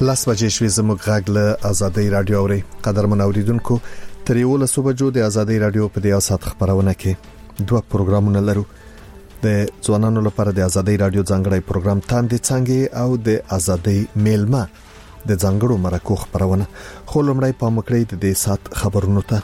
لاس بجې شوې زموږ غږ له آزادۍ رادیو اوري. قدرمن اوریدونکو تر 11 بجو د آزادۍ رادیو په دې سات خبرونه کې دوه پروګرامونه لرو. د ځوانانو لپاره د آزادۍ رادیو ځانګړی پروګرام تاندې څنګه او د آزادۍ میلمه د ځانګړو مرکو خبرونه. خو لمړی په مکړې د دې سات خبرونو ته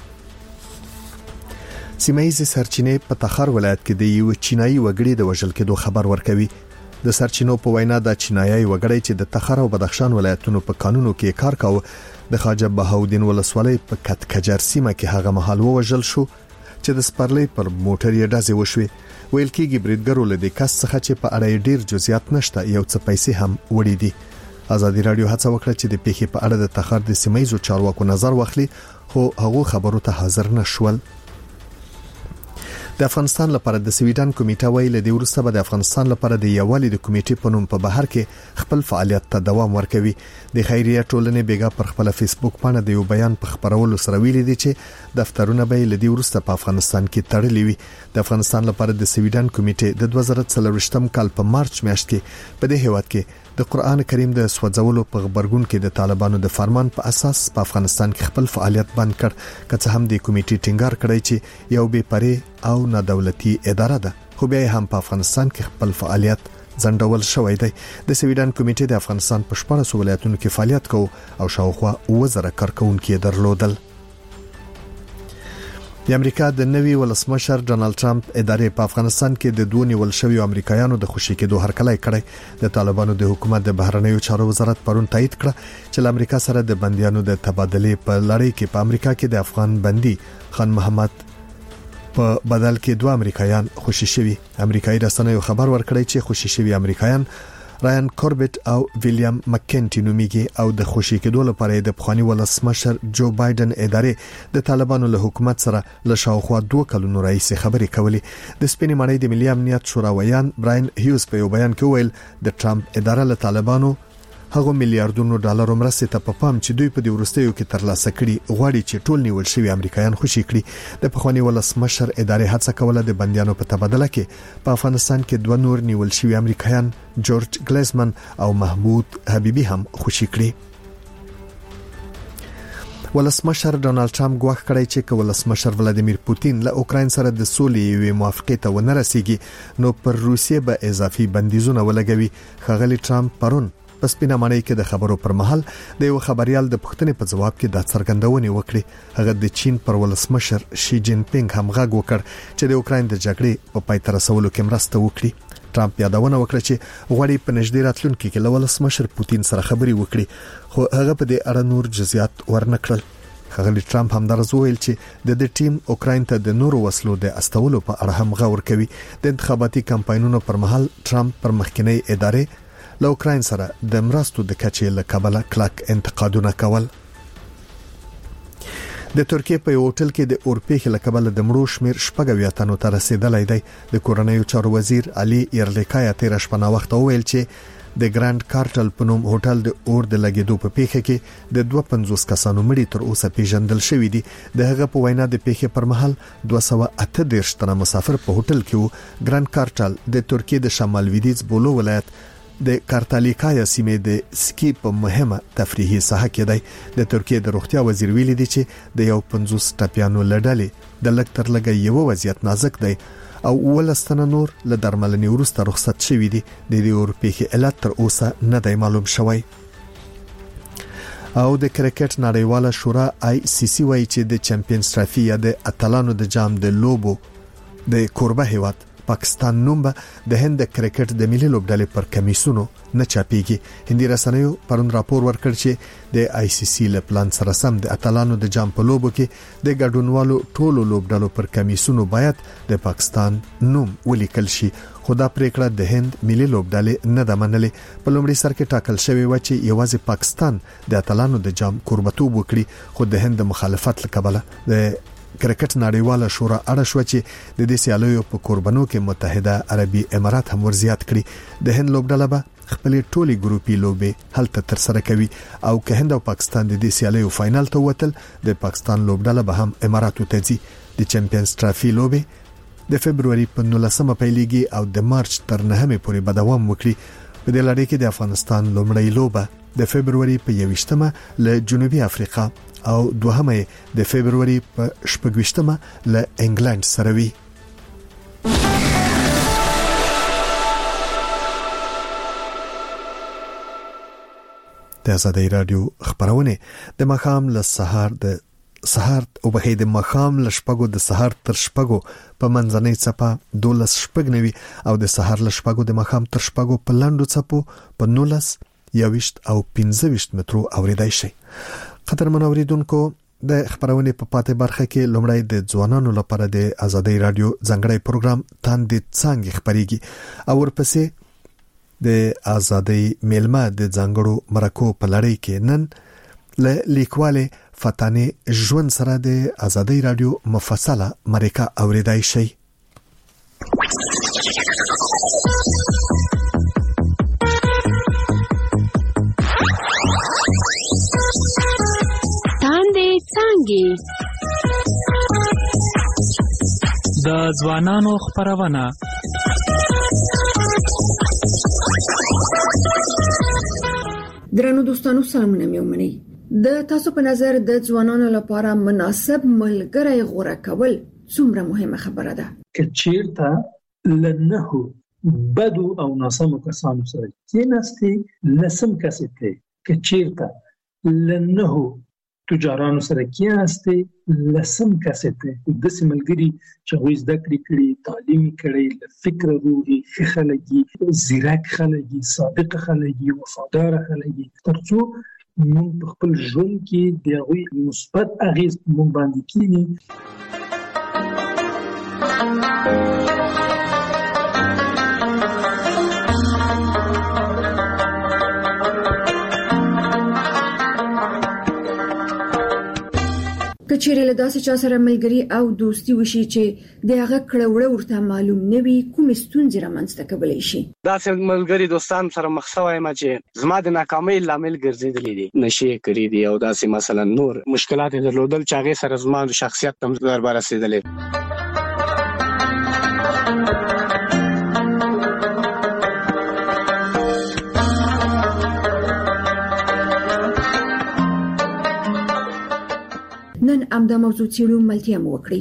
سیمایي سرچینې په تخار ولایت کې د یو چینایي وګړي د وژل کېدو خبر ورکوي. د سرچینو په وینا د چینایي وګړي چې د تخار او بدخشان ولایتونو په قانونو کې کار کاوه د خواجه بهاودین ولسوالۍ په کټکجر سیمه کې هغه مهال وژل شو چې د سپرلۍ پر موټر یې ډزې وشوي. ویل کېږي بریدګرو له دې کس څخه چې په اړه ډیر جزئیات نشته یو څه پیسې هم وړي دي. آزادۍ رادیو هڅه وکړه چې د پیښې په اړه د تخار د سیمایي چارواکو نظر واخلي خو هغه خبرو ته حاضر نشول. د افغانستان لپاره د سویډن کمیټه ویل د ورسته به د افغانستان لپاره د یووالي د کمیټې په نوم په بهر کې خپل فعالیت ته دوام ورکوي. د خیریه ټولنې بیګا پر خپل فیسبوک باندې د یو بیان په خبرولو سره ویلي دي چې دفترونه به لدی ورسته په افغانستان کې تړلي وي. د افغانستان لپاره د سویډن کمیټې د 2023 کال په مارچ میاشت کې په دې هیواد کې د قران کریم د سوځولو په خبرګون کې د طالبانو د فرمان په اساس په افغانستان کې خپل فعالیت بند کړ. که څه هم د کمیټې ټینګار کړی چې یو بې پرې او نه دولتي اداره ده خو بیا هم په افغانستان کې خپل فعالیت ځنډول شوی دی. د سویډن کمیټې د افغانستان په 14 ولایتونو کې فعالیت کوي او شاوخوا 1000 کارکونکو درلودل. د امریکا د نوي ولسمشر ډونالد ټرمپ ادارې په افغانستان کې د دوه نیول شویو امریکایانو د خوشي کېدو هرکلی کړی. د طالبانو د حکومت د بهرنیو چارو وزارت پرون تایید کړ چې د امریکا سره د بنديانو د تبادلې په لړۍ کې په امریکا کې د افغان بندي خان محمد په بدل کې دوه امریکایان خوشي شوي. امریکایي رسنیو خبر ورکړی چې خوشي شوي امریکایان رایان کوربټ او ویلیام مکینټي نومیږي او د خوشي کېدو لپاره د پخوانی ولسمشر جو بایدن ادارې د طالبانو له حکومت سره له شاوخوا 2 کلونو راهیسې خبرې کولې. د سپینې ماڼۍ د ملي امنیت شوراویان براین هیوز په یو بیان کې ویل د ټرمپ اداره له طالبانو هغه میلیارډونو ډالر مرستې ته په پام چې دوی په دې ورستیو کې ترلاسه کړي غواړي چې ټول نیول شوی امریکایان خوشي کړي. د پخوانی ولسمشر ادارې هڅه کوله د بنديانو په تبادله کې په افغانستان کې دوه نور نیول شوی امریکایان جورج ګلیزمن او محمود حبیبي هم خوشي کړي. ولسمشر ډونالد ټرمپ غواړي کړی چې ولسمشر ولادیمیر پوتین له اوکراین سره د سولې یوې موافقې ته ونه رسیږي نو پر روسیې به اضافي بندیزونه ولګوي. خغلی ټرمپ پرون په سپینه ماڼۍ کې د خبرو پر مهال د یو خبريال د پوښتنې په جواب کې د څرګندونې وکړې. هغه د چین پر ولسمشر شي جین پینګ هم غږ وکړ چې د اوکراین د جګړې په پای ته رسولو کې مرسته وکړي. ټرمپ یادونه وکړه چې غواړي په نږدې راتلونکي کې له ولسمشر پوتین سره خبرې وکړي خو هغه په دې اړه نور جزئیات ورنکړل. خغلی ټرمپ هم درز ویل چې د دې ټیم اوکراین ته د نورو وسلو د استولو په اړه هم غور کوي. د انتخاباتي کمپاینونو پر مهال ټرمپ پر مخکنی ادارې له اوکراین سره د مرستو د کچې له کبله کلک انتقادونه کول. د ترکیه په هوټل کې د اورپېخ له کبله د مړو شمیر 80 تنو ته رسیدلی دی. د کورنیو چارو وزیر علي ایرلیکایا تیر شپه نا وخت ویل چې د ګراند کارټل په نوم هوټل د اور د لګیدو په پیښه کې د 250 کسانو مړي تر اوسه پیژندل شوی دي. د هغه په وینا د پیښې پر مهال 238 تنه مسافر په هوټل کې وو. ګراند کارټل د ترکیه د شمال لویدیځ بولو ولایت د کارتالیکایا سیمې د سکی په مهمه تفریحي ساحه کې دی. د ترکیه د روغتیا وزیر ویلي دی چې د یو 50 ټپیانو لړلې د لکتر لګي یو وضعیت نازک دی او ولستنه نور له درملنې وروسته رخصت شوی دی. د دې اورپېخي علت تر اوسه نه دی معلوم شوی. او د کرکټ نړیواله شورا ICC وایي چې د چمپیونز ټرافي یا د اتلانو د جام د لوبو د کوربه هیواد پاکستان نوم به د هند کرکټ د ملي لوبډلې پر کمیسونو نه چاپیږي. هندي رسنیو پرون راپور ورکړ چې د ICC له پلان سره سم د اتلانو د جام په لوبو کې د ګډونوالو ټولو لوبډلو پر کمیسونو باید د پاکستان نوم ولیکل شي. خدا پریکړه د هند ملي لوبډلې نه د منلې. په لومړي سر کې ټاکل شوی و چې یوازې پاکستان د اتلانو د جام قربتوب وکړي خو د هند مخالفت لکبله د کرکټ نړیواله شورا اړه شو چې د دې سیالیو په قربانو کې متحده عربي امارات هم ورزيات کړي. د هند لوبډله به خپل ټولي ګروپي لوبې هلته تر سره کوي او که هند او پاکستان د دې سیالیو فائنل ته وتل د پاکستان لوبډله به هم اماراتو ته ځي. د چمپیونز ټرافي لوبې د فبرवरी په 19 پیلېږي او د مارچ تر 9 پورې به دوام وکړي. په دې لړۍ کې د افغانستان لومړی لوبه د فبرवरी په 21مه له جنوبي افریقا او دوهمه د فبرवरी په 28مه له انګلند سره وي. د آزادۍ رادیو خبرونه د مخام له سهار او به د مخام له شپږو د سهار تر شپږو په منځنۍ څپه 12 شپږنوي او د سهار له شپږو د مخام تر شپږو په لاندو څپو په 19 21 او 15 مترو اوریدای شي. قدرمن اوریدونکو د خبرونه په پاتې برخه کې لومړی د ځوانانو لپاره د آزادۍ رادیو ځنګړی پروګرام تاندې څنګه خبريږي او ورپسې د آزادۍ میلمه د ځنګړو مرکو په لړۍ کې نن له لیکواله فتانه ژوند سره د آزادۍ رادیو مفصله مرکه اوریدای شي. تاندې څنګه د ځوانانو خبرونه درنو دوستانو سلامونه میومني. د تاسو په نظر د ځوانانو لپاره مناسب ملګری غوړه کول څومره مهمه خبره ده؟ کچیرته لنهو بدو او ناسمو کسانو سره کېناستي لسم کسته کچیرته لنهو تجارانو سره کېناستي لسم کسته د سیملګری چې غوښ د کړی تعلیم کړي فکر روحي خلګي زیرک خلګي صادق خلګي وفادار خلګي ترڅو موږ په خپل ژوند کې د غوي مثبت اغیز موږ باندې کینی. کچېرې له داسې چا سره ملګری او دوستی وشي چې د هغه کړهوړه ورته معلوم نه وي، کوم ستونزې رامنځته کولای شي. داسې ملګری دوستان سره مخ شوی ما چې زما د ناکامۍ لامل ګرځېدلې دي، نشي کړې دي او داسې مثلا نور مشکلات درلودل چې هغه سره زما د شخصیت تم دربار رسیدلې. نن امدا موضوع چیرو ملتیا مو وکړي.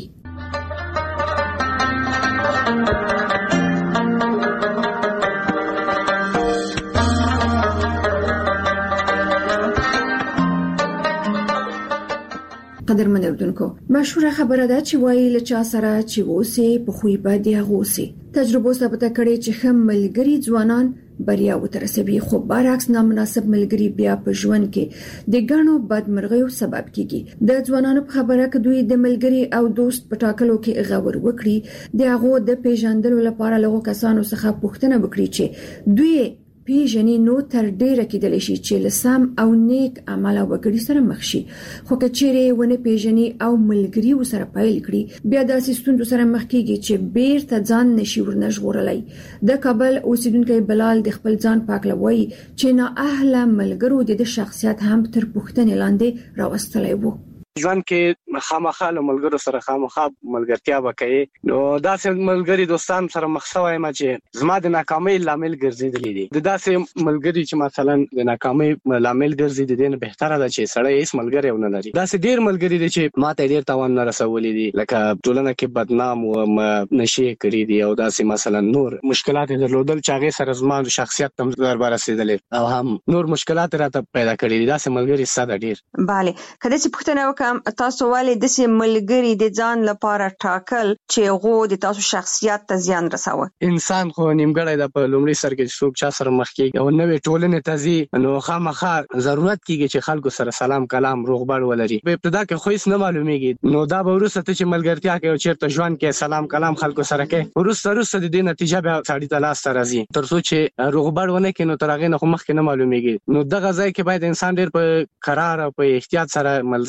قدرمن اردوونکو، مشهوره خبره ده چې وایي له چا سره چې ووسې په خوې به دی غوسې. تجربه ثابته کړې چې ښه ملګري ځوانان بریا وترسوي، خو برعکس نامناسب ملګري بیا په ژوند کې د ګڼو بدمرغیو سبب کیږي. د ځوانانو په خبره کې دوی د ملګري او دوست په ټاکلو کې غور وکړي، د هغه د پیژندلو لپاره له کسانو څخه پوښتنه وکړي چې دوی پیژنې نو تر ډیره کېدلی شي چې لسم او نیک عمل وکړي سره مخ شي. خو کچېرې ونه پیژنې او ملګری وسره پایل کړي، بیا داسې ستونزو سره مخ کیږي چې بیرته ځان نشي ورنژغورلای. د کابل اوسیدونکو بلال د خپل ځان پاکلوي چې نه اهله ملګرو د شخصیت هم تر پوښتنې لاندې راوستلای وو. ژوند کې خامخا له ملګرو سره خامخا ملګرتیا وکړي، نو داسې ملګری دوستان سره مخ شوی ما چې زما د ناکامۍ لامل ګرځېدلې دي. د داسې ملګری چې مثلا د ناکامۍ لامل ګرځي د دې نه بهتره ده چې سړی هیڅ ملګری ونه لري. داسې ډیر ملګری دي چې ماته ډیر تاوان نه رسولې دي، لکه ټولنه کې بدنام او نشي کړی دي او داسې مثلا نور مشکلات درلودل چې هغه سره زما د شخصیت تم دربار رسیدلې او هم نور مشکلات راته پیدا کړی دي. داسې ملګری ساده ډیر. bale کله چې پوښتنه تاسو ولې د سي ملګری د ځان لپاره ټاکل چې غو د تاسو شخصیت ته زیان رسوي؟ انسان خو نیمګړی د په لومړي سر کې څوک چا سره مخ کېږي او نوې ټولنې ته ځي، نو خامخا ضرورت کېږي چې خلکو سره سلام کلام روغبړ ولري. په ابتدا کې خو هیڅ نه معلومیږي، نو دا به وروسته چې ملګرتیا کوي او چیرته ژوند کې سلام کلام خلکو سره کوي، وروسته د دې نتیجه به سړی ته لاس ته راځي. تر څو چې روغبړ ونه کړي نو تر هغه نه خو مخکې نه معلومیږي. نو دغه ځای کې باید انسان ډېر په قرار او په احتیاط سره ملزان ته ملګری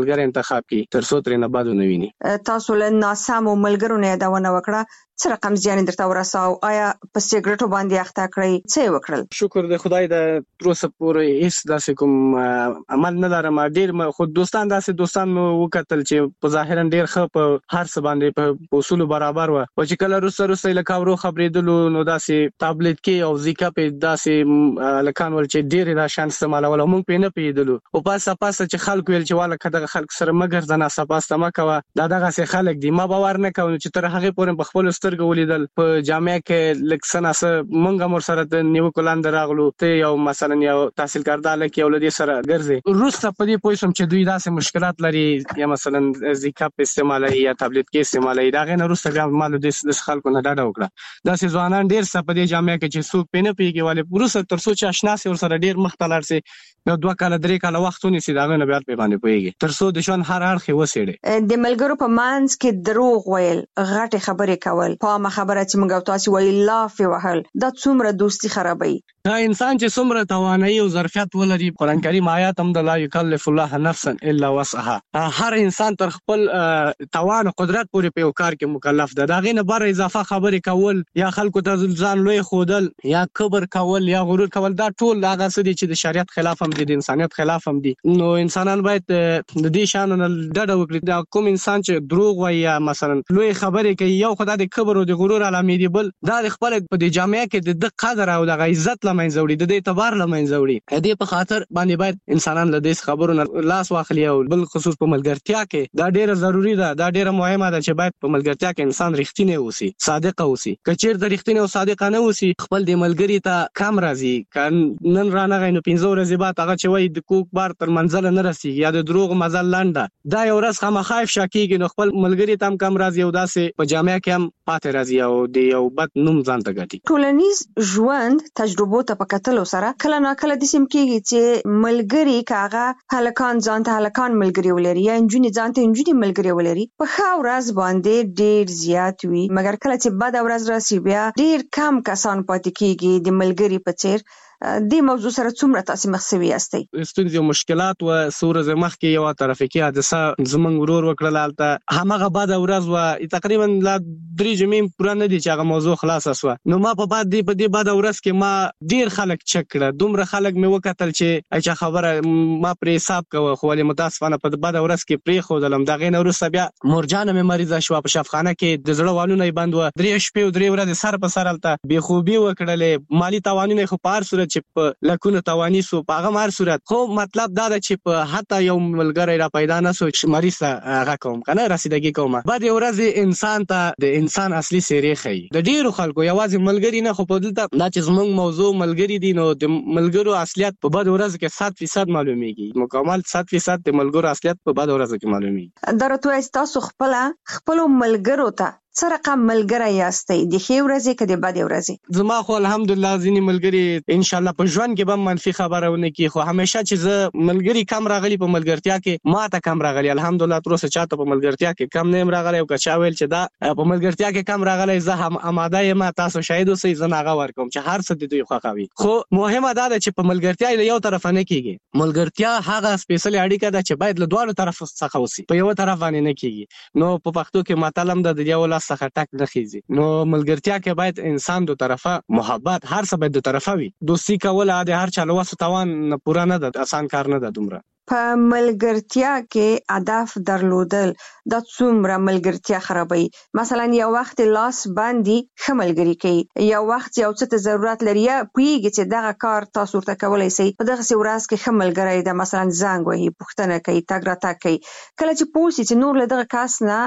ملګری انتخاب کړي تر څو ترې نه بد ونه ویني. تاسو له ناسمو ملګرو نه یادونه وکړه، څه رقم زیان درته ورساو؟ آیا په سیګریټو باندې اخته کړی؟ څه یې وکړل؟ شکر د خدای د تر اوسه پورې هیڅ داسې کوم عمل نه لرم. ډېر خو دوستان مې وکتل چې په ظاهرا ډېر ښه په هر څه باندې په اصولو برابر وه، او چې کله وروسته لکه ورو خبرېدلو نو داسې تابلیت کې او زیکا په داسې هلکان ول چې ډېرې دا شیان استعمالول او موږ پرې نه پوهېدلو. او پاسه چې خلکو ویل چې واله که دغه خلک سره مه ګرځه، ناڅاپاسته مه کوه، دا دغسې خلک دي. ما باور نه کوم چې تر هغې پورې په خپلو سترګو ولیدل په جامع کې لږ څه ناڅه موږ هم ورسره د نیوکو لاندې راغلو، ته یو مثلا یو تحصیل کرده هلک یې او له دې سره ګرځې. وروسته په دې پوه شوم چې دوی داسې مشکلات لري، یا مثلا زیکاپ استعمالوي یا تابلیت کې استعمالوي. د هغې نه وروسته بیا ما له دې خلکو نه ډډه وکړه. داسې ځوانان ډېر شته په دې جامع کې چې څوک پرې نه پوهېږي، ولې وروسته تر څو چې اشنا سي ورسره ډېر مخ ته لاړ سي، یو 2 کاله 3 کاله وخت ونیسي، د هغې نه بیا پرې باندې پوهېږي تر څو د ژوند هر اړخ یې وڅېړي. د ملګرو په منځ کې دروغ ویل، غټې خبرې کول، په عامه خبره چې موږ او تاسو وایي لافې وهل، دا څومره دوستي خرابوي؟ دا انسان چې څومره توانایي او ظرفیت ولري، قرآن کریم آیات هم د لا یکلف الله نفسا الا وسعها، هر انسان تر خپل توان او قدرت پورې په یو کار کې مکلف ده. د هغې نه بره اضافه خبرې کول یا خلکو ته ځان لوی ښودل یا کبر کول یا غرور کول، دا ټول هغه څه دي چې د شریعت خلاف هم دي، د انسانیت خلاف هم دي. نو انسانان باید د دې شیانو نه ډډه وکړي. دا کوم انسان چې دروغ وایي یا مثلا لوی خبرې کوي، یو خو دا د کبر او د غرور علامې دي، بل دا د خپل په دې جامعه کې د قدر او د عزت له منځه وړي، د دې اعتبار له منځه وړي. دې په خاطر باندې باید انسانان له دې خبرو نه لاس واخلي. او بل خصوص په ملګرتیا کې دا ډیره ضروری ده، دا ډیره مهمه ده چې باید په ملګرتیا کې انسان رښتینی اوسي، صادق اوسي. که چیرته رښتینی او صادق نه اوسي، خپل د ملګری ته کم راځي، که نن رانغی نو 15 ورځې بعد هغه چې وایي د کوک بار تر منزله نه رسیږي یا د دروغ مزل لنډه، دا یو ورځ خامخا افشا کېږي، نو خپل ملګري ته هم کم راځي او داسې په جامعه کې هم پاتې راځي او د یو بد نوم ځان ته ګټي. ټولنیز ژوند تجربو ته په کتلو سره کله ناکله داسې کېږي چې ملګري که هغه هلکان ځان ته هلکان ملګري ولري یا نجونې ځان ته نجونې ملګري ولري، په ښه ورځ باندې ډېر زیات وي، مګر کله چې بده ورځ راسي بیا ډېر کم کسان پاتې کېږي د ملګري په څېر. دې موضوع سره څومره تاسو مخ شوي یاستئ؟ ستونزې او مشکلات و څو ورځې مخکې یوه ترافیکي حادثه زموږ ورور وکړله، هلته همغه بده ورځ وه، تقریبا لا 3 جمعې پوره نه دي چې هغه موضوع خلاصه سوه. نو ما په دې بده ورځ کې ما ډېر خلک چک کړه، دومره خلک مې وکتل چې ای چا خبره ما پرې حساب کوه، خو ولې متاسفانه په بده ورځ کې پرېښودلم. د هغې نه وروسته بیا مورجانه مې مریضه شوه، په شفخانه کې د زړه والونه یې بند وه، 3 شپې او 3 ورځې سر په سر هلته بېخوبي وکړلې، مالي تاوانونه یې خو په هر صورت چې په لکونه توانی سو، په هغه هر صورت. خو مطلب دا ده چې په حتی یو ملګری را پیدا نه سو چې مریض ته هغه کوم که نه رسیدګي کومه. بعدې ورځې انسان ته د انسان اصلي څېرې ښیي. د ډېرو خلکو یوازې ملګري نه، خو په دلته دا چې زموږ موضوع ملګري دي، نو د ملګرو اصلیت په بد ورځ کې 100% معلومیږي، مکمل 100% د ملګرو اصلیت په بد ورځ کې معلومیږي. دا راته وایي تاسو خپلو ملګرو ته څه رقم ملګری یاستئ، د ښې ورځې که د بدې ورځې؟ زما خو الحمدلله ځینې ملګري انشاءالله په ژوند کې به هم منفي خبره ونه کړي، خو همیشه چې زه ملګري کم راغلي په ملګرتیا کې، ما ته کم راغلي الحمدلله، تر اوسه چاته په ملګرتیا کې کم نه یم راغلی. او که چا ویل چې دا په ملګرتیا کې کم راغلی، زه هم اماده یم، تاسو شاهد اوسئ، زه نه هغه ورکوم چې هر څه د دوی خوښوي. خو مهمه دا ده چې په ملګرتیا له یو طرفه نه کېږي. ملګرتیا هغه سپېڅلې اړیکه ده چې باید له دواړو طرفو څخه وسي، په یوه طرف باندې نه کېږي. نو په پښتو کې متل هم ده، د یو لاس څخه ټک نه خیږي. نو ملګرتیا کې باید انسان دو طرفه محبت، هر څه باید دو طرفه وي. دوستي کول د هر چا له وسو توان پوره نه ده، آسان کار نه ده دومره. په ملګرتیا کې هدف درلودل دا څومره ملګرتیا خرابوي؟ مثلا یو وخت لاس باندې ښه ملګري کوي، یو وخت یو څه ته ضرورت لري، یا پوهېږي چې دغه کار تاسو ورته کولی شئ، په دغسې ورځ کې ښه ملګری ده، مثلا زنګ وهي، پوښتنه کوي، تګ راتګ کوي. کله چې پوه شي چې نور له دغه کس نه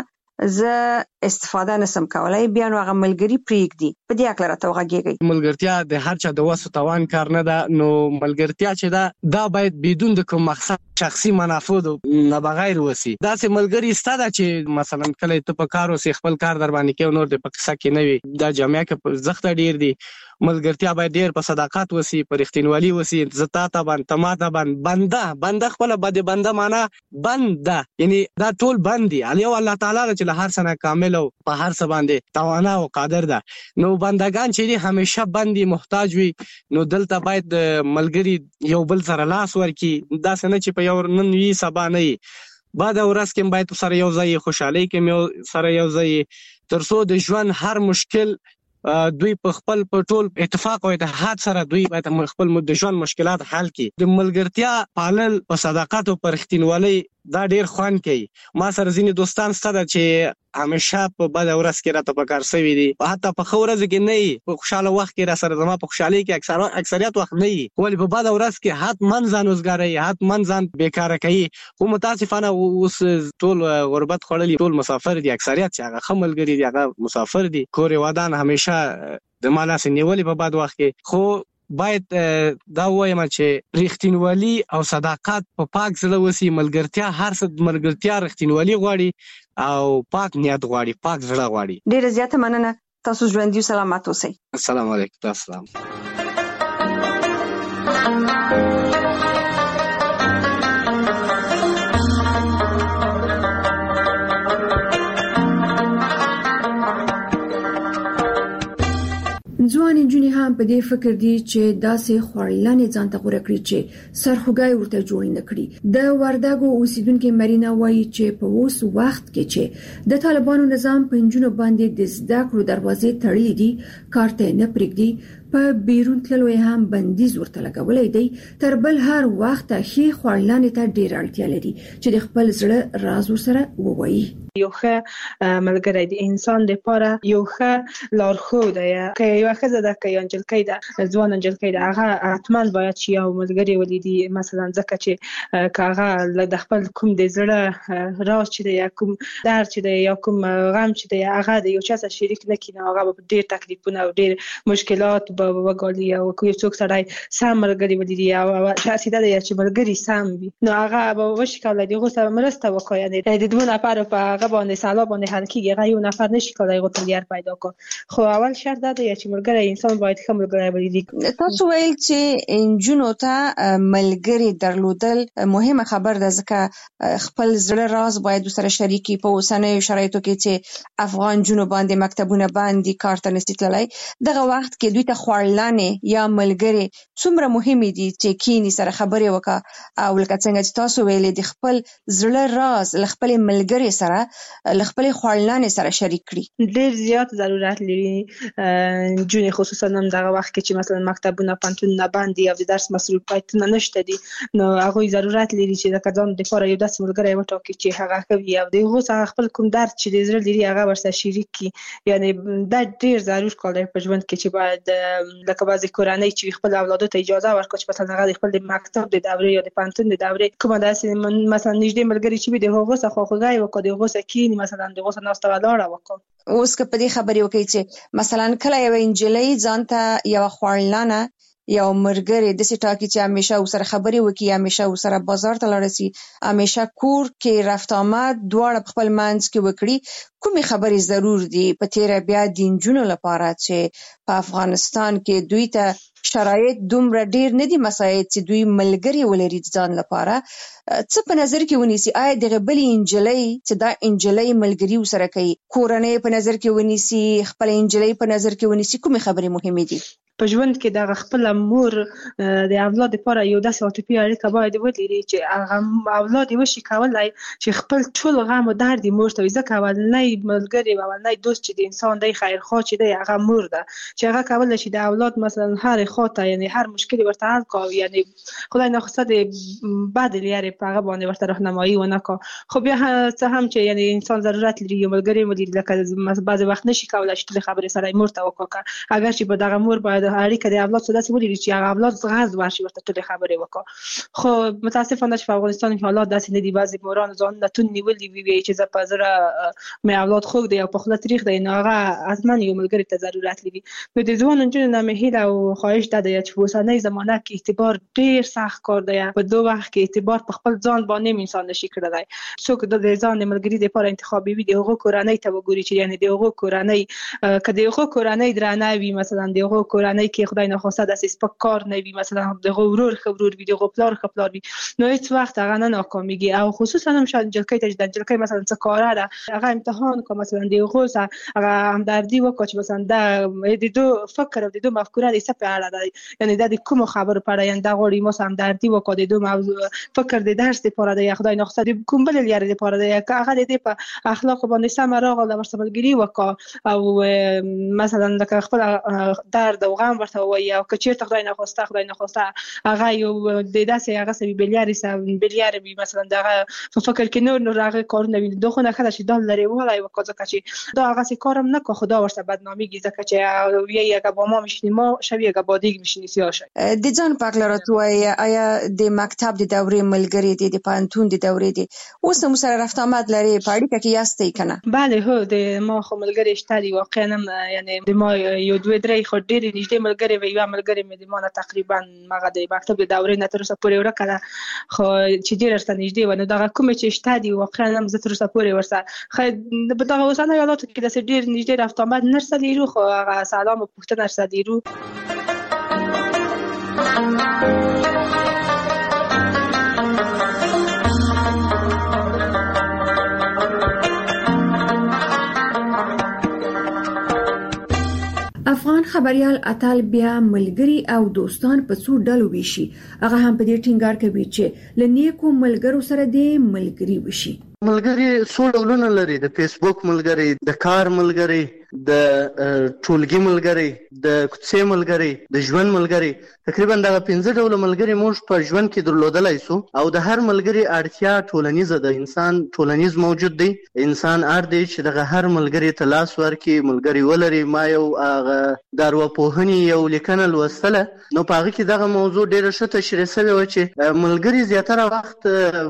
زه استفاده نسم کولای، بیا نو هغه ملګري پرېږدي. په دې هکله راته وغږېږئ. ملګرتیا د هر چا د وسو توان کار نه ده. نو ملګرتیا چې ده دا باید بدون د کوم مقصد شخصي منافع نه بغیر وسی. داسې ملګري ستا ده چې مثلا کله ته په کار اوسې، خپل کار در باندې کوي، نور د په قصه کې نه وي. دا جامعه کې زښته ډېر دي. ملګرتیا باید ډېر په صداقت وسی، په رښتینولي وسی. زه تا ته باندې، ته ما ته باندې، بنده خپله د بنده معنا بند ده، یعنی دا ټول بند دي. یو الله تعالی ده چې له هر څه نه کامل او په هر څه باندې توانا او قادر ده. نو بندگان چې دي همیشه بندي محتاج وي. نو دلته باید ملګري یو بل سره لاس ورکړي، داسې نه چې په یو نن وي سبا نه وي. بعد ورځ کې باید سره یو ځای خوشحالي کې سره یو ځای ترڅو د ژوند هر مشکل دوی په خپل په ټول اتفاق او اتحاد سره دوی باید خپل د ژوند مشکلات حل کړي. د ملګرتیا پالل په صداقت او پر رښتینولۍ دا ډیر خوند کوي. ما سره ځینې دوستان ستاسو چې همیشه په بد ورځ کې راته پکار سوي دي، حتی په ښه ورځ کې نه وي، په خوشاله وخت کې را سره زما په خوشحالي کې اکثریت وخت نه وي، ولې په بد ورځ کې حتمن ځان وزګاروي، حتمن ځان بیکاره کوي. خو متاسفانه اوس ټول غربت خوړلي، ټول مسافر دي، اکثریت چې هغه ښه ملګري دي هغه مسافر دي، کور ودان همیشه د ما لاس نیولې په بد وخت کې. خو باید دا وایم چې رښتینولي او صداقت په پاک زړه وسی. ملګرتیا هر څه ملګرتیا رښتینولي غواړي او پاک نیت غواړي، پاک زړه غواړي. ډیره زیاته مننه. تاسو ژوندي او سلامت اوسئ. السلام علیکم. السلام. ځوان نجونې هم په دې فکر دي چې داسې خورلانې ځان ته غوړه کړی چې سرخوږی ورته جوړ نه کړي. د وردګو اوسیدونکو مرینا وایي چې په اوس وخت کې چې د طالبانو نظام په نجونو باندې د زده کړو دروازې تړلې دي، کارته نه پرېږدي، په بیرون تللو هم بندیز ورته لګولای دی. تر بل هر وخت ښې خورلانې ته ډیر اړتیا لري چې د خپل زړه راز ورسره ووایي. یو ښه ملګری د انسان لپاره یو ښه لارښود دی. که یو ښځه ده که یو نجلۍ ده، ځوان نجلۍ ده، هغه حتما باید چې یو ملګری ولیدي. مثلا ځکه چې که هغه د خپل کوم د زړه راز چې دی یا کوم درد چې دی یا کوم غم چې دی هغه د یو چا سره شریک نه کړي، هغه به ډیر تکلیفونه او ډیر مشکلات به وګالي. او که یو څوک سړی سم ملګری ولیدي او شخصیت دی چې ملګری سم وي، نو هغه به وشي کولای دغه سره مرسته وکړي. یعنې د دوه نفر په هغه باندې سلا باندې حل کیږي، هغه یو نفر نشي کولای غوټلیار پیدا کړي. خو اول شرط دا دی چې ملګری انسان باید ښه ملګری ولیدي. تاسو ویل چې انجونو ته ملګری درلودل مهمه خبر ده، ځکه خپل زړه راز باید سره شریکي. په اوسنیو شرایطو کې چې افغان جنو باندې مکتبونه باندې کار ته نشي تللی، دغه وخت کې دوی ته خورلانې یا ملګری څومره مهمه دي چې کینی سره خبرې وکړه. او لکه څنګه چې تاسو ویلې د خپل زړه راز ل خپل ملګری سره ل خپل خورلانې سره شریک کړي. ډیر زیات ضرورت لري جون، خصوصا هم دغه وخت کې چې مثلا مکتبونه پانتونونه باندې او د درس مصروفیتونه نشته دي، نو هغه ضرورت لري چې د کډان د لپاره یو داسې ملګری وټاکي چې هغه کوي او دغه څنګه خپل کوم درد چې د زړه لري هغه ورسره شریک کړي. یعنی دا ډیر ضروري کار دی په ژوند کې چې باید لکه بعضی کورنۍ چې خپل اولادو ته اجازه ورکړي چې مثلا هغه خپل د مکتب د دورې یا د پانتون د دورې کومه داسې مثلا نږدې ملګری چې به دغه څخه خوږای وکړي، دغه څخه مثلا دغه څخه ناسته ولاړه وکړي. اوس که په دې خبرې وکړي چې مثلا کله یو انجلۍ ځان ته یو خورلانه یو مرګري د سټاکی چې همیشه وسره خبرې وکړي، همیشه وسره بازار ته لاړ شي، همیشه کور کې رفت آمد دواړه خپل منځ کې وکړي، کومې خبرې ضرور دي په تیر بیا د انجونو لپاره چې په افغانستان کې دوی ته شرایط دومره ډیر نه دي مساعد چې دوی ملګری ولري ځان لپاره. څه په نظر کې ونیسي؟ آیا دغه بلې انجلۍ چې دا انجلۍ ملګری وسره کوي، کورنۍ په نظر کې ونیسي، خپل انجلۍ په نظر کې ونیسي، کومې خبرې مهمې دي؟ په ژوند کې د خپل مور د اولاد لپاره یو داسې عاطفي اړیکه باید ولري چې هغه اولاد یې وشي کولای چې خپل ټول غم او درد مور ته، ځکه اولنی ملګری او اولنی دوست چې د انسان دی خیرخواه چې دی هغه مور ده، چې هغه کولای شي د اولاد مثلا هر خاطر یعنی هر مشکل ورته حل کوي، یعنی خدای نخواسته د بد لري په هغه باندې ورته راهنمایي ونه کوي. خو بیا څه هم چې یعنی انسان ضرورت لري یو ملګری ولري، لکه بعض وخت نشي کولای چې ټول خبرې سره مور ته وکړي، اگر چې په دغه مور باید اړیکه د اولاد سره داسې ولري چې هغه اولاد غرض ورشي ورته ټول خبرې وکړي. خو متاسفانه چې په افغانستان کې حالات داسې نه دي، بعضی موران ځان نتون نیولي وي چې زه په زړه مې اولاد خوږ دی او په خوله تریخ دی، نو هغه حتما یو ملګری ته ضرورت لري. نو د ځوان نجونو نه مې هیله او خواهش ده چې په اوسنۍ زمانه کې اعتبار ډیر سخت کار دی. په دوه وخت کې اعتبار په خپل ځان باندې انسان نشي کړی. څوک د ځان ملګری لپاره انتخابي وي، دغه کورنۍ ته وګوري چې یعنی دغه کورنۍ کدیغه کورنۍ درانه وي، مثلا دغه کورنۍ کې خدای نخواسته داسې سپک کار نه وي، مثلا دغه ورور خبرور وي، دغه پلار خپلار وي، نو هیڅ وخت هغه نه ناکامیږي. او خصوصا هم شاید جلکې ته د جلکې مثلا څه کار ده هغه امتحان کوم، مثلا دغه هغه همدردي وکړي چې مثلا د دو فکر او د دو مفکوره د څه په اړه پاره یعنی د کوم خبر پاره یعنی د غوړي مو سم دردی وکړ د دوه موضوع فکر د درس لپاره د خدای نخسه د کوم بل لري لپاره د هغه د په اخلاق باندې سم راغله ورسره ملګری وکړ او مثلا د خپل درد او غم ورته وایي او کچیر خدای نخواسته هغه یو د داسې هغه سوي بلیاري مثلا دغه فکر کې نور هغه کار نه ویني دوه نه خلاص دال لري ولای وکړه چې دا هغه کارم نه کو خدا ورته بدنامي گیزه چې یه با ما میشینیم ما شبیه با دیگه میشینی سیاشه د ځان پاک لراتوي آیا د مکتب د دورې ملګری د پانتون د دورې دي اوس هم سره رفت آمد لري پاړی کې یاستئ کنه بله هو د ما خو ملګری شته دی واقعا یعنی د ما یو دوه درې خو ډېر نږدې ملګری وي یو ملګری مې د ما تقریبا مغه د مکتب د دورې نه تر اوسه پورې ورکړه خو چې ډېر سره نږدې ونه دغه کوم چې شته دی واقعا هم زه تر اوسه پورې ورسره خو په دغه اوسانه یادات کې د ډېر نږدې رفت آمد نرسه دیرو خو سلام و پوښتنه نرسه دیرو افغان خبريال اتل بیا ملګری او دوستان په څو ډلو ویشي هغه هم په دې ټینګار کوي چې لنیکو ملګرو سره دې ملګری وشي ملګری څو ډولونه لري د فیسبوک ملګری د کار ملګری د ټولګي ملګری د کوڅې ملګری د ژوند ملګری تقریبا دا 15 ډول ملګری موږ په ژوند کې درلودلای سو او د هر ملګری اړتیا ټولنیزه د انسان ټولنیز موجود دی انسان اړ دی چې دغه هر ملګری ته لاس ورکړي ملګری ولري ما یو دارواپوهنې یو لیکنه لوستله نو په هغه کې دغه موضوع ډېره ښه تشریح شوې وه چې ملګري زیاتره وخت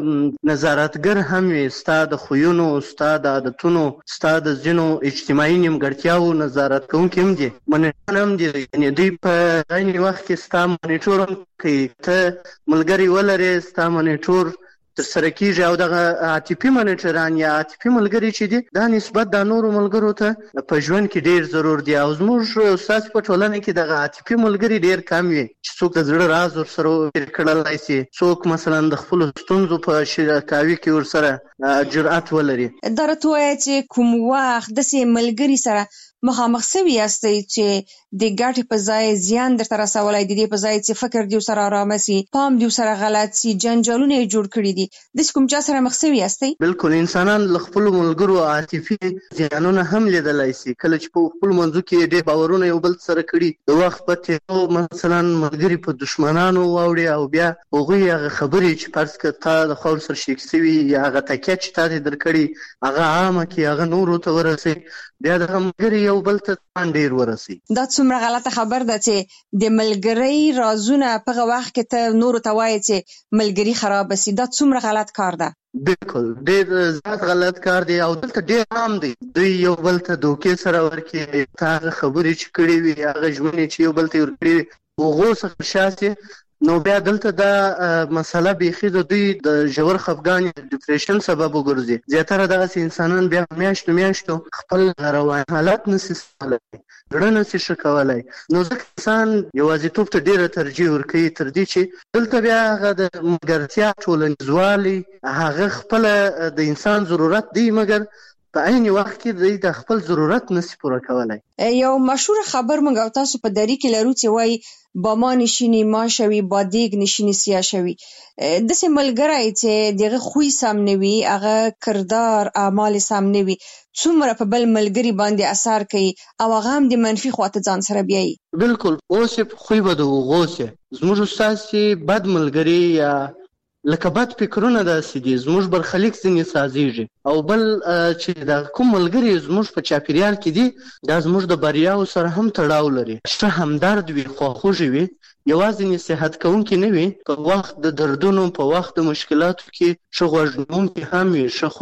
نظارتګر هم وي ستا د خویونو ستا د عادتونو ستا د ځینو اجتماعي نیمګړتیاوو نظارت کوونکي هم دي منیټران هم دي یعنې دوی په عین وخت کې ستا منیټور هم کوي ته ملګري ولرې ستا منیټور ترسره کیږي او دغه عاطفي منیټران یا عاطفي ملګري چې دي دا نسبت د نورو ملګرو ته په ژوند کې ډېر ضرور دي او زموږ ستاسو په ټولنه کې دغه عاطفي ملګري ډېر کم وي چې څوک د زړه راز ورسره شریک کړلی شي څوک مثلا د خپلو ستونزو په شریکاوي کې ورسره جرأت ولري دا راته وایه چې کوم وخت داسې ملګري سره مخامخ سوي یاستئ چې د ګټې په ځای زیان درته رسولی د دې په ځای چې فکر دې ورسره ارامه سي پام دې ورسره غلط سي جنجالونه یې جوړ کړي دي داسې کوم چا سره مخ سوي یاستئ بلکل انسانان له خپلو ملګرو عاطفي زیانونه هم لیدلی سي کله چې په خپلو منځو کې ډېر باورونه یو بل سره کړي د وخت په تېرو مثلا ملګري په دښمنانو واوړي او بیا هغوی هغه خبرې چې فرض کړه تا د خوا ورسره شریک سوي یا هغه تکیه چې تا دې درکړي هغه عامه کړي هغه نورو ته ورسوي بیا دغه ملګري یو بل ته ډېر ورسي دا څومره غلطه خبر ده چې د ملګرۍ رازونه په هغه وخت کې ته نورو ته وایې چې ملګري خرابه سي دا څومره غلط کار ده بالکل ډېر زیات غلط کار دی او دلته ډېر عام دی دوی یو بل ته دوکې سره ورکړي ته هغه خبرې چې کړې وي هغه ژمنې چې یو بل ته یې ورکړې وي هغو څخه شا نو بیا دلته دا مسله بیخي د دوی د ژور خفګان یا ډیپریشن سبب وګرځي زیاتره دغسې انسانان بیا میاشتو خپل رواني حالت نشي سمولی زړه نشي ښه کولی نو ځکه انسان یوازیتوب ته ډېره ترجیح ورکوي تر دې چې دلته بیا هغه د ملګرتیا ټولنیزوالی هغه خپله د انسان ضرورت دی مګر په عین وخت کې دوی د خپل ضرورت نشي پوره کولی یو مشهور خبر موږ او تاسو په دری کې لرو چې وایي با ما نشینی ما شوي با دیگ نشینی سیا شوي داسې ملګری چې دغه خوی سم نه وي هغه کردار اعمال سم نه وي څومره په بل ملګري باندې اثر کوي او هغه هم د منفي خواته ځان سره بیایي بالکل اوس یې خوی به د هغو سي زموږ ستاسې بد ملګري یا لکه بد فکرونه داسې دي زموږ برخلیک ځینې سازېږي او بل چې د کوم ملګري زموږ په چاپېریال کې دي دا زموږ د بریاو سره هم تړاو لري ښه همدرد وي خواخوږي وي یوازې نصیحت کوونکي نه وي په وخت د دردونو په وخت د مشکلاتو کې ښه غوږ نیونکي هم وي ښه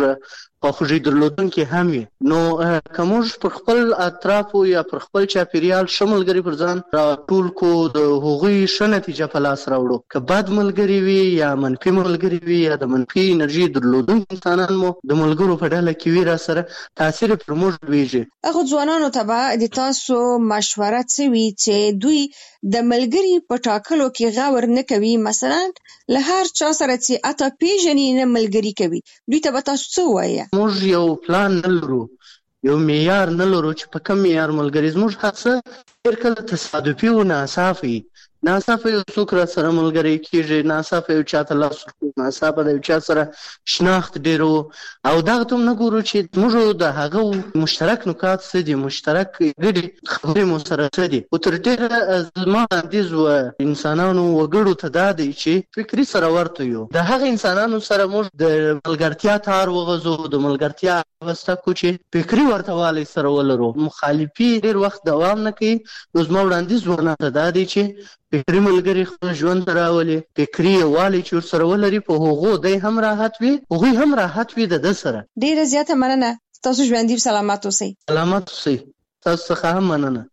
خواخوږي درلودونکي هم وي نو که موږ پر خپل اطرافو یا پر خپل چاپېریال ښه ملګري پر ځان راټول کړو د هغوی ښه نتیجه په لاس راوړو که بد ملګري وي یا منفي ملګري وي یا د منفي انرژي درلودونکي انسانان مو د ملګرو په ډله کې وي راسره تاثیر پر موږ لویږي هغو ځوانانو ته به د تاسو مشوره څه وي چې دوی د ملګري په ټاکلو کې غور نه کوي مثلا له هر چا سره چې اته پیژني نه ملګري کوي دوی ته به تاسو څه ووایه موږ یو پلان نه لرو یو معیار نه لرو چې په کوم معیار ملګری زموږ هڅه ډېر کله تصادفي او ناڅاپي یو څوک را سره ملګری کېږي، ناڅاپه یو چاته لاس ورکوي، ناڅاپه د یو چا سره شناخت ډېر و او دغه ته هم نه ګورو چې موږ د هغه مشترک نکات څه دي، مشترک ګډې خبرې مو سره څه دي. خو تر ډېره زما وړاندیز و انسانانو وګړو ته دا دی چې فکري سره ورته یو، د هغه انسانانو سره موږ د ملګرتیا تار وغځو، د ملګرتیا واسطه کو چې فکري ورته والی سره ولرو. مخالفي ډېر وخت دوام نه کوي. نو زما وړاندیز ورته دا دی چې فکري ملګري خپل ژوند ته راولي، فکري یووالی چې ورسره ولري، په هغو دی هم راحت وي، هغوی هم راحت وي د ده سره. ډېره زیاته مننه. تاسو ژوندي سلامت اوسئ. سلامت اوسئ. تاسو څخه هم مننه.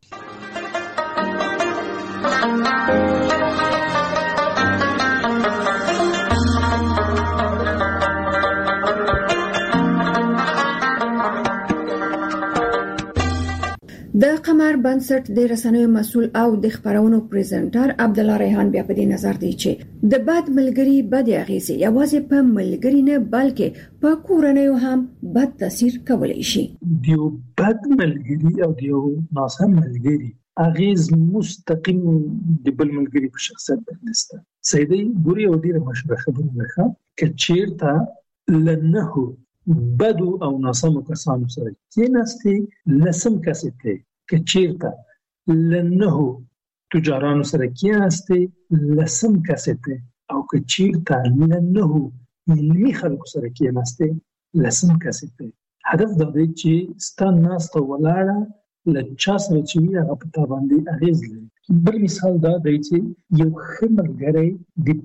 د قمر بنسټ د رسنیو مسؤل او د خبرونو پریزنټر عبدالله ریحان بیا په دې نظر دی چې د بد ملګری بد اغیزې یوازې په ملګری نه بلکې په کورنیو هم بد تاثیر کولی شي. دیو بد ملګری او دیو ناسم ملګری اغیز مستقیم د بل ملګری په شخصیت بدلسته. سیدی ګوري او ډیره مشهوره خبره ده چې چیرته لنهو بدو او ناسمو کسانو سره کېناستې لسم کسې ته که چیرته لنهو تجارانو سره کېناستې لسم کسې ته او که چیرته لنهو علمي خلکو سره کېناستې لسم کسې ته. هدف دا دی چې ستا ناسته ولاړه له چا سره چې وي هغه په تا باندې اغېز لري. بل مثال دا دی چې یو ښه ملګری د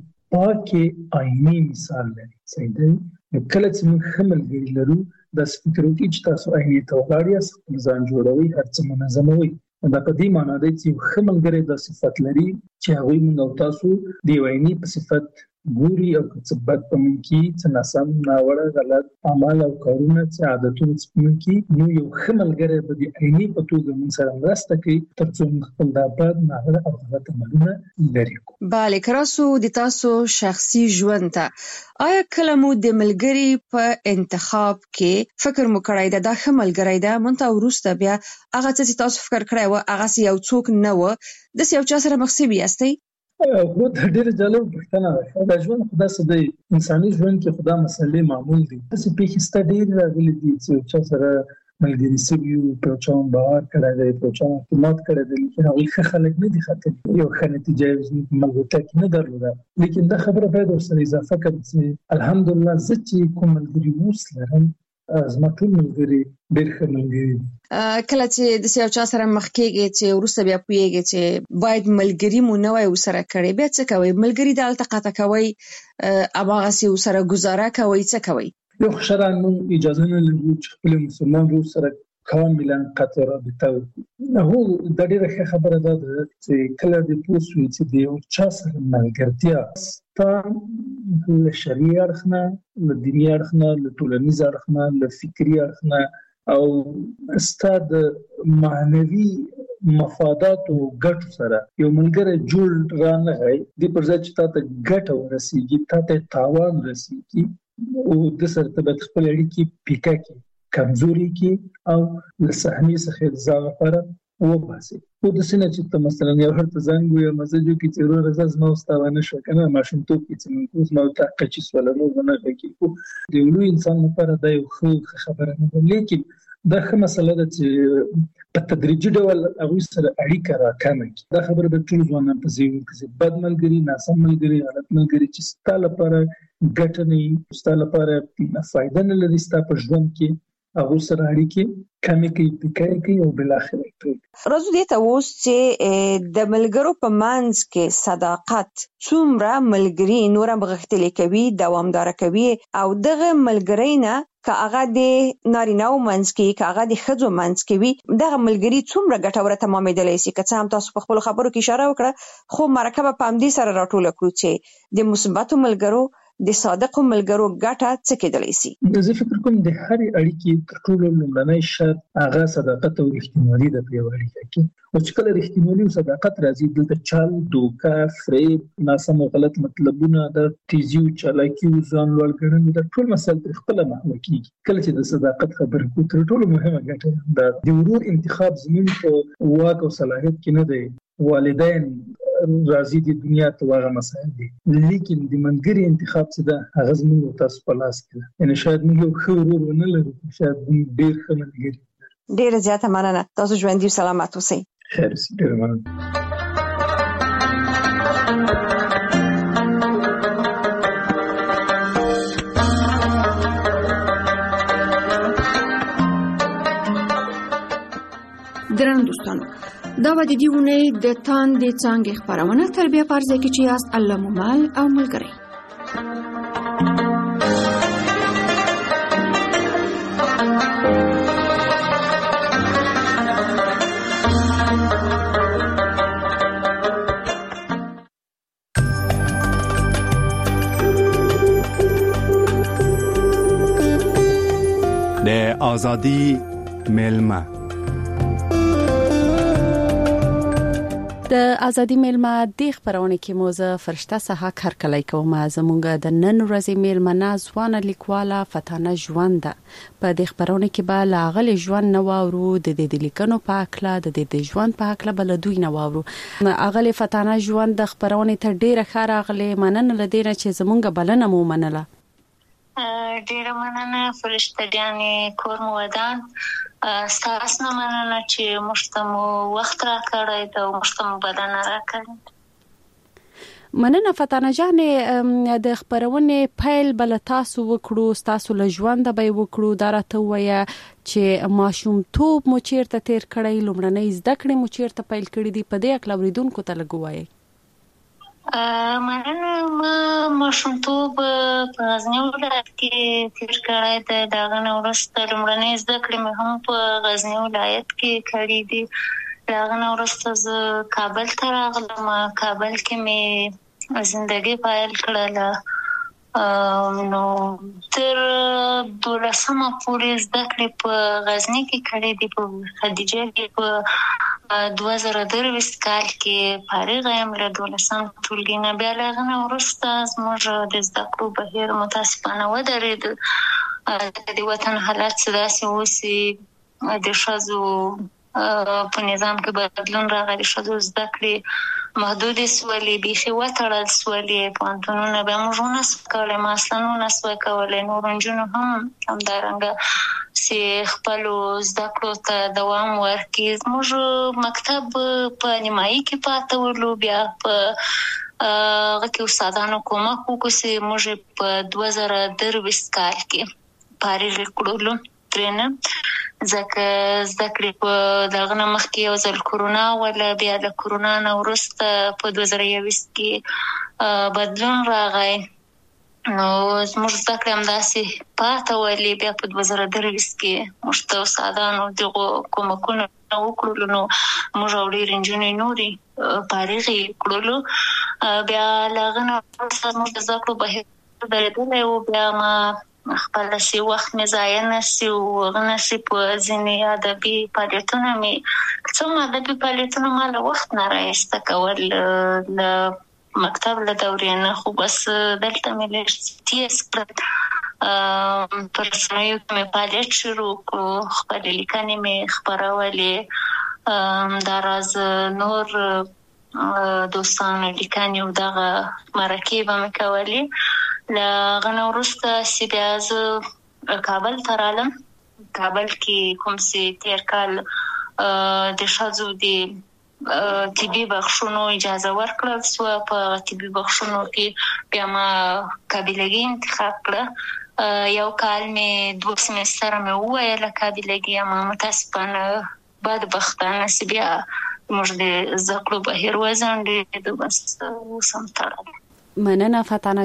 پاکې آینې مثال لري. صحیح دی. کله چې موږ ښه ملګري لرو داسې فکر وکړئ چې تاسو آینې ته ولاړ یاست، خپل ځان جوړوئ، هر څه منظموئ. دا په دې معنا دی چې یو ښه ملګری دا صفت لري چې هغوی موږ او تاسو د یو آینې په صفت ګوري او که څه بد په موږ کې، څه ناسم، ناوړه، غلط اعمال او کارونه، څه عادتونه چې په موږ کې، نو یو ښه ملګری به د آینې په توګه موږ سره مرسته کوي تر څو موږ خپل دا بد، ناوړه او غلط عملونه لرې کړو. بله، که راسو د تاسو شخصي ژوند ته آیا کله مو د ملګري په انتخاب کې فکر مو کړی ده دا ښه ملګری ده، منتها وروسته بیا هغه څه چې تاسو فکر کړی و هغسې یو څوک نه و، داسې یو چا سره مخ شوي یاستئ؟ خو دا ډېره جالبه پوښتنه ده. دا ژوند خو داسې دی، انساني ژوند کې خو دا مسئلې معمول دي. داسې پېښې سته ډېرې راغلي دي چې یو چا سره ملګري شوي وي، په یو چا باور کړی دی، په یو چا اعتماد کړی دی، لیکن هغوی ښه خلک نه دي ختلي، یو ښه نتیجه یې زموږ په ملګرتیا کې نه درلوده. لیکن دا خبره باید ورسره اضافه کړم چې الحمدلله زه چې کوم ملګري اوس لرم زما ټول ملګري ډېر ښه ملګري دي. کله چې داسې یو چا سره مخ کېږئ چې وروسته بیا پوهېږئ چې باید ملګري مو نه وای ورسره کړی، بیا څه کوئ؟ ملګري دلته قطع کوئ، هماغسې ورسره ګزاره کوئ، څه کوئ؟ یو شرعاً موږ اجازه نه لرو چې خپل مسلمان ورور سره کاملا قطع رابطه وکړو. هو دا ډېره ښه خبره دا ده چې کله دې پوه شوې چې د یو چا سره ملګرتیا ستا له شرعي اړخ نه، له دیني اړخ نه، له ټولنیز اړخ نه، له فکري اړخ نه او ستا د معنوي مفاداتو ګټو سره یو ملګری جوړ رانغی، دې پر ځای چې تا ته ګټه ورسېږي، تا ته تاوان رسېږي، او د سره ته باید خپل اړیکې پیکه کړي، کمزوري کړي او له صحنې څخه د ځان لپاره وباسي. خو داسې نه چې ته مثلا یو هر ته زنګ ووایې او مسج وکړي چې وروره زه زما او ستا ونه شوه، که نه ماشومتوب کې چې موږ زما او تا قچي شوله، نور به نه غږېږي. خو د یو لوی انسان لپاره دا یو ښه خبره نه ده. لیکن دا ښه مسله ده چې په تدریجي ډول هغوی سره اړیکه راکمه کړي. دا خبره به ټول ځوانان په ذهن کې چې بد ملګري، ناسم ملګري، غلط ملګري چې ستا لپاره ګټه نه وي، ستا لپاره فایده نه لري ستا په ژوند کې، هغوی سره اړیکې کمې کوي، پیکه کوي او بالاخره یې پرېږدي. راځو دې ته اوس چې د ملګرو په منځ کې صداقت څومره ملګري نور هم غښتلي کوي، دوامداره کوي، او دغه ملګري نه که هغه د نارینه‌و منځ کې، که هغه د ښځو منځ کې وي، دغه ملګري څومره ګټوره تمامېدلی شي. که څه هم تاسو په خپلو خبرو کې اشاره وکړه، خو مرکه به په همدې سره راټوله کړو چې د مثبتو ملګرو د صادقو ملګرو ګټه څه کېدلی شي؟ زه فکر کوم د هرې اړیکې تر ټولو لومړنی شرط هغه صداقت او رښتینولي د اړیکه کې. او چې کله رښتینولي او صداقت راځي دلته چل، دوکه، فریب، ناسم او غلط مطلبونه، د تیزی او چالاکي او ځان لوړ ګڼل د ټول مسایل پر خپل محو کیږي. کله چې د صداقت خبرې کوو تر ټولو مهمه ګټه د ورور انتخاب زموږ په واک او صلاحیت کې نه دی. والدین راځي د دنیا ته واغه مسایل دي، لیکن د منګري انتخاب څه ده هغه زموږ تاسو په لاس کې ده. یعنی شاید موږ یو ښه ورور نه لرو، شاید موږ ډېر ښه ملګري. ډېره زیاته مننه. تاسو ژوندي او سلامت اوسئ. خیر اوسئ. ډېره مننه. درنو دوستانو، دا به د دې اونۍ د تاندې څانګې خپرونه تربیه په ارزه کې چې یاست الله مومل او ملګری. د آزادی میلمه. د ازادي میلمه د خبرونه کې موزه فرشته سها کارکلای کوم. زمونږ د نن ورځې میلمنه ځوانه لیکواله فتانه ژوند په د خبرونه کې به لاغله ژوند نو اورو د دې لیکنو په اکله د ژوند په اکله بل دوی نو اورو. اغله فتانه ژوند د خبرونه ته ډیره خاره اغله مننه لدینه چې زمونږ بلنه مو منله. ډیره مننه فرشته جانې کور مو ودان. ستاسو نه مننه چې مشتمو وخت را کړی ته مشتمو بدن را کړی. مننه فتانه جانې د خبرونه پیل بل تاسو وکړو، تاسو له ژوند به وکړو. دا راته وایي چې ماشوم توپ مو چیرته تیر کړی، لومړنۍ زده کړې مو چیرته پیل کړې دي، په دې اکل اوریدونکو ته لګوي. مننه. ما ماشومتوب په غزنی ولایت کې تیر کړی دی. د هغه نه وروسته لومړنۍ زده کړې مې هم په غزنی ولایت کې کړې دي. د هغه نه وروسته زه کابل ته راغلم. کابل کې مې زندګي پیل کړله. نو تر 12مه پورې زده کړې په غزنی کې کړې دي. په خدیجه کې په 2023 کال کې فارغ یم له 12م ټولګي نه. بیا له هغه نه وروسته زموږ د زده کړو بهیر متاسفانه ودرېد. د وطن حالات څه داسې اوسي، د ښځو په نظام کې بدلون راغلی، ښځو زده کړې محدودې سولې، بیخي وتړل سولې. پوهنتونونه بیا موږ ونه کولی، ما اصلا ونه سوی کولی. نورو نجونو هم همدارنګه چې خپلو زده کړو ته دوام ورکړي. زموږ مکتب په نیمایي کې پاته ولو. بیا په هغه کې استادانو کومک وکړو چې موږ په 2023 کال کې فارغ کړلو ترېنه. ځکه زده کړې په دغه نه مخکې یو ځل کورونا وله، بیا د کورونا نه وروسته په 2021 کې بدلون راغی. نو زموږ زده کړې همداسې پاته ولې. بیا په 2023 کې موږ ته استادانو دغو کومکونه وکړلو. نو موږ او ډېرې نجونې نورې فارغې کړلو. بیا له هغه نه وروسته زموږ د زده کړو بهیر درېدلی و. بیا ما خپل سي وخت مې ضایع نشي او هغه نشي په ځینې ادبي فعالیتونه مې څوم ادبي فعالیتونه ما له وخت نه رایسته کول له مکتب له دورې نه. خو بس دلته مې لږ تیز کړل. پر رسنیو کې مې فعالیت شروع کړو، خپلې لیکنې مې خپرولې. همداراز نور دوستانو لیکنې او دغه مرکې به مې کولې. له هغه نه وروسته چې بیا زه کابل ته رالم. کابل کې کوم چې تېر کال د ښځو د طبي بخښونو اجازه ورکړل سوه. په طبي بخښونو کې بیا ما قابلګي انتخاب کړه. یو کال مې 2 سمستره مې وویله قابلګي، اما متاسفانه بدبختانه چې بیا موږ د زده کړو بهیر وځنډېد. بس اوس هم تړلی. مننه فتانه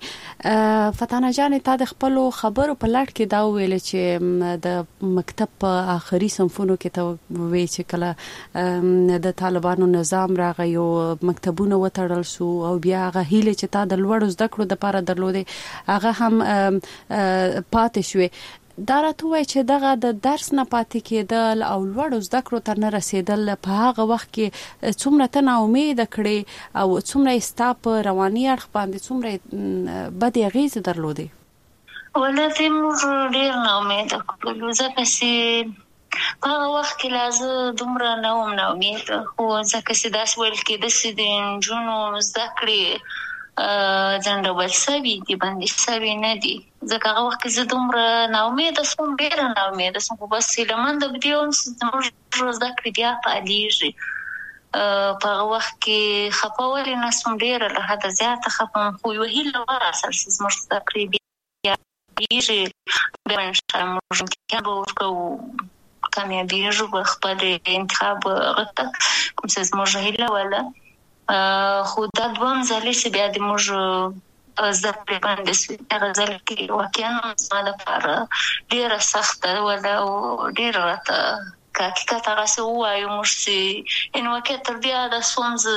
جانې تا د خپل خبرو په لړ کې دا ویل چې د مکتب په آخري صنفونو کې ته وی چې کله د طالبانو نظام راغی او مکتبونه وتړل شو او بیا هغه هیله چې تا د لوړو زده کړو لپاره درلودې هغه هم پاتې شوې. دا راته وایي چې دغه د درس نه پاتې کېدل او لوړو زده کړو ته نه رسیدل په هغه وخت کې څومره ته ناامیده کړې او څومره یې ستا په رواني اړخ باندې څومره بدې اغېزې درلودې؟ ولې موږ ډېر ناامیده کړلو ځکه چې په هغه وخت کې لا زه دومره نه وم ناامیده، خو ځکه چې داسې ویل کېده چې د نجونو زده کړې ځنډول سوي دي، بندي سوي نه دي. ځکه هغه وخت کې زه دومره ناامیده سوم، ډېره ناامیده سوم، خو بس هیله منده په دې وم چې زموږ زده کړې بیا فعالېږي. په هغه وخت کې خفه ولې نه سوم، ډېره له حده زیاته خفه وم، خو یوه هیله وه اصل چې زموږ زده کړې بیا فعالېږي، بیا انشاءالله موږ امتحان به ورکوو، کامیابېږو به خپل انتخاب هغه ته کوم څه زموږ هیله وله. خو دا دوهم ځل چې بیا د موږ زده کړې باندې سوي، هغه ځل کې واقعا زما لپاره ډېره سخته وله او ډېره راته که حقیقت هغسې ووایو موږ چې یعنې واقع تر دې یاده سوم زه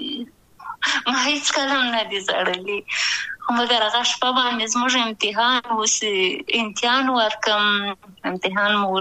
چې ما هېڅکله هم نه دي زړلي، خو مګر هغه شپه باندې زموږ امتحان و چې امتحان ورکړم، امتحان مو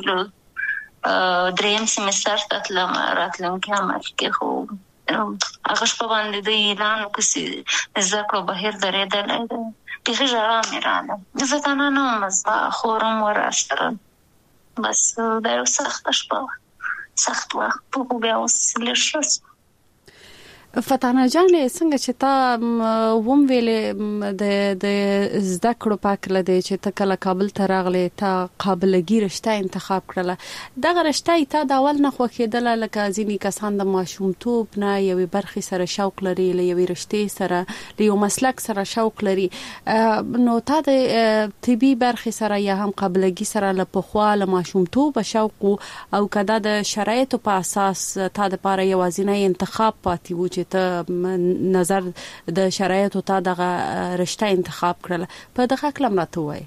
درېیم سیمستر ته تلم راتلونکي عمل کې، خو هغه شپه باندې د اعلان وکړ چې زده کړو بهیر درېدلی دی، بیخي ژړا مې راغله. زه تنها نه وم، زما خور هم وه راسره، بس دا یو سخته شپه وه، سخت وخت، خو بیا اوس لږ ښه شو. فتانه جانې څنګه چې تا وم ویلې د زده کړو په هکله دی چې ته کله کابل ته راغلې، تا قابلګي رشته انتخاب کړله، دغه رشته یې تا د اول نه خوښېدله لکه ځینې کسان د ماشومتوب نه یوې برخې سره شوق لري، له یوې رشتې سره له یو مسلک سره شوق لري، نو تا د طبي برخې سره یا هم قابلګي سره له پخوا له ماشومتوبه شوق او که دا د شرایطو په اساس تا دپاره یوازینی انتخاب پاتې و چې ته نظر د شرایطو تا دغه رشته انتخاب کړله، په دغه کلم راته وایي؟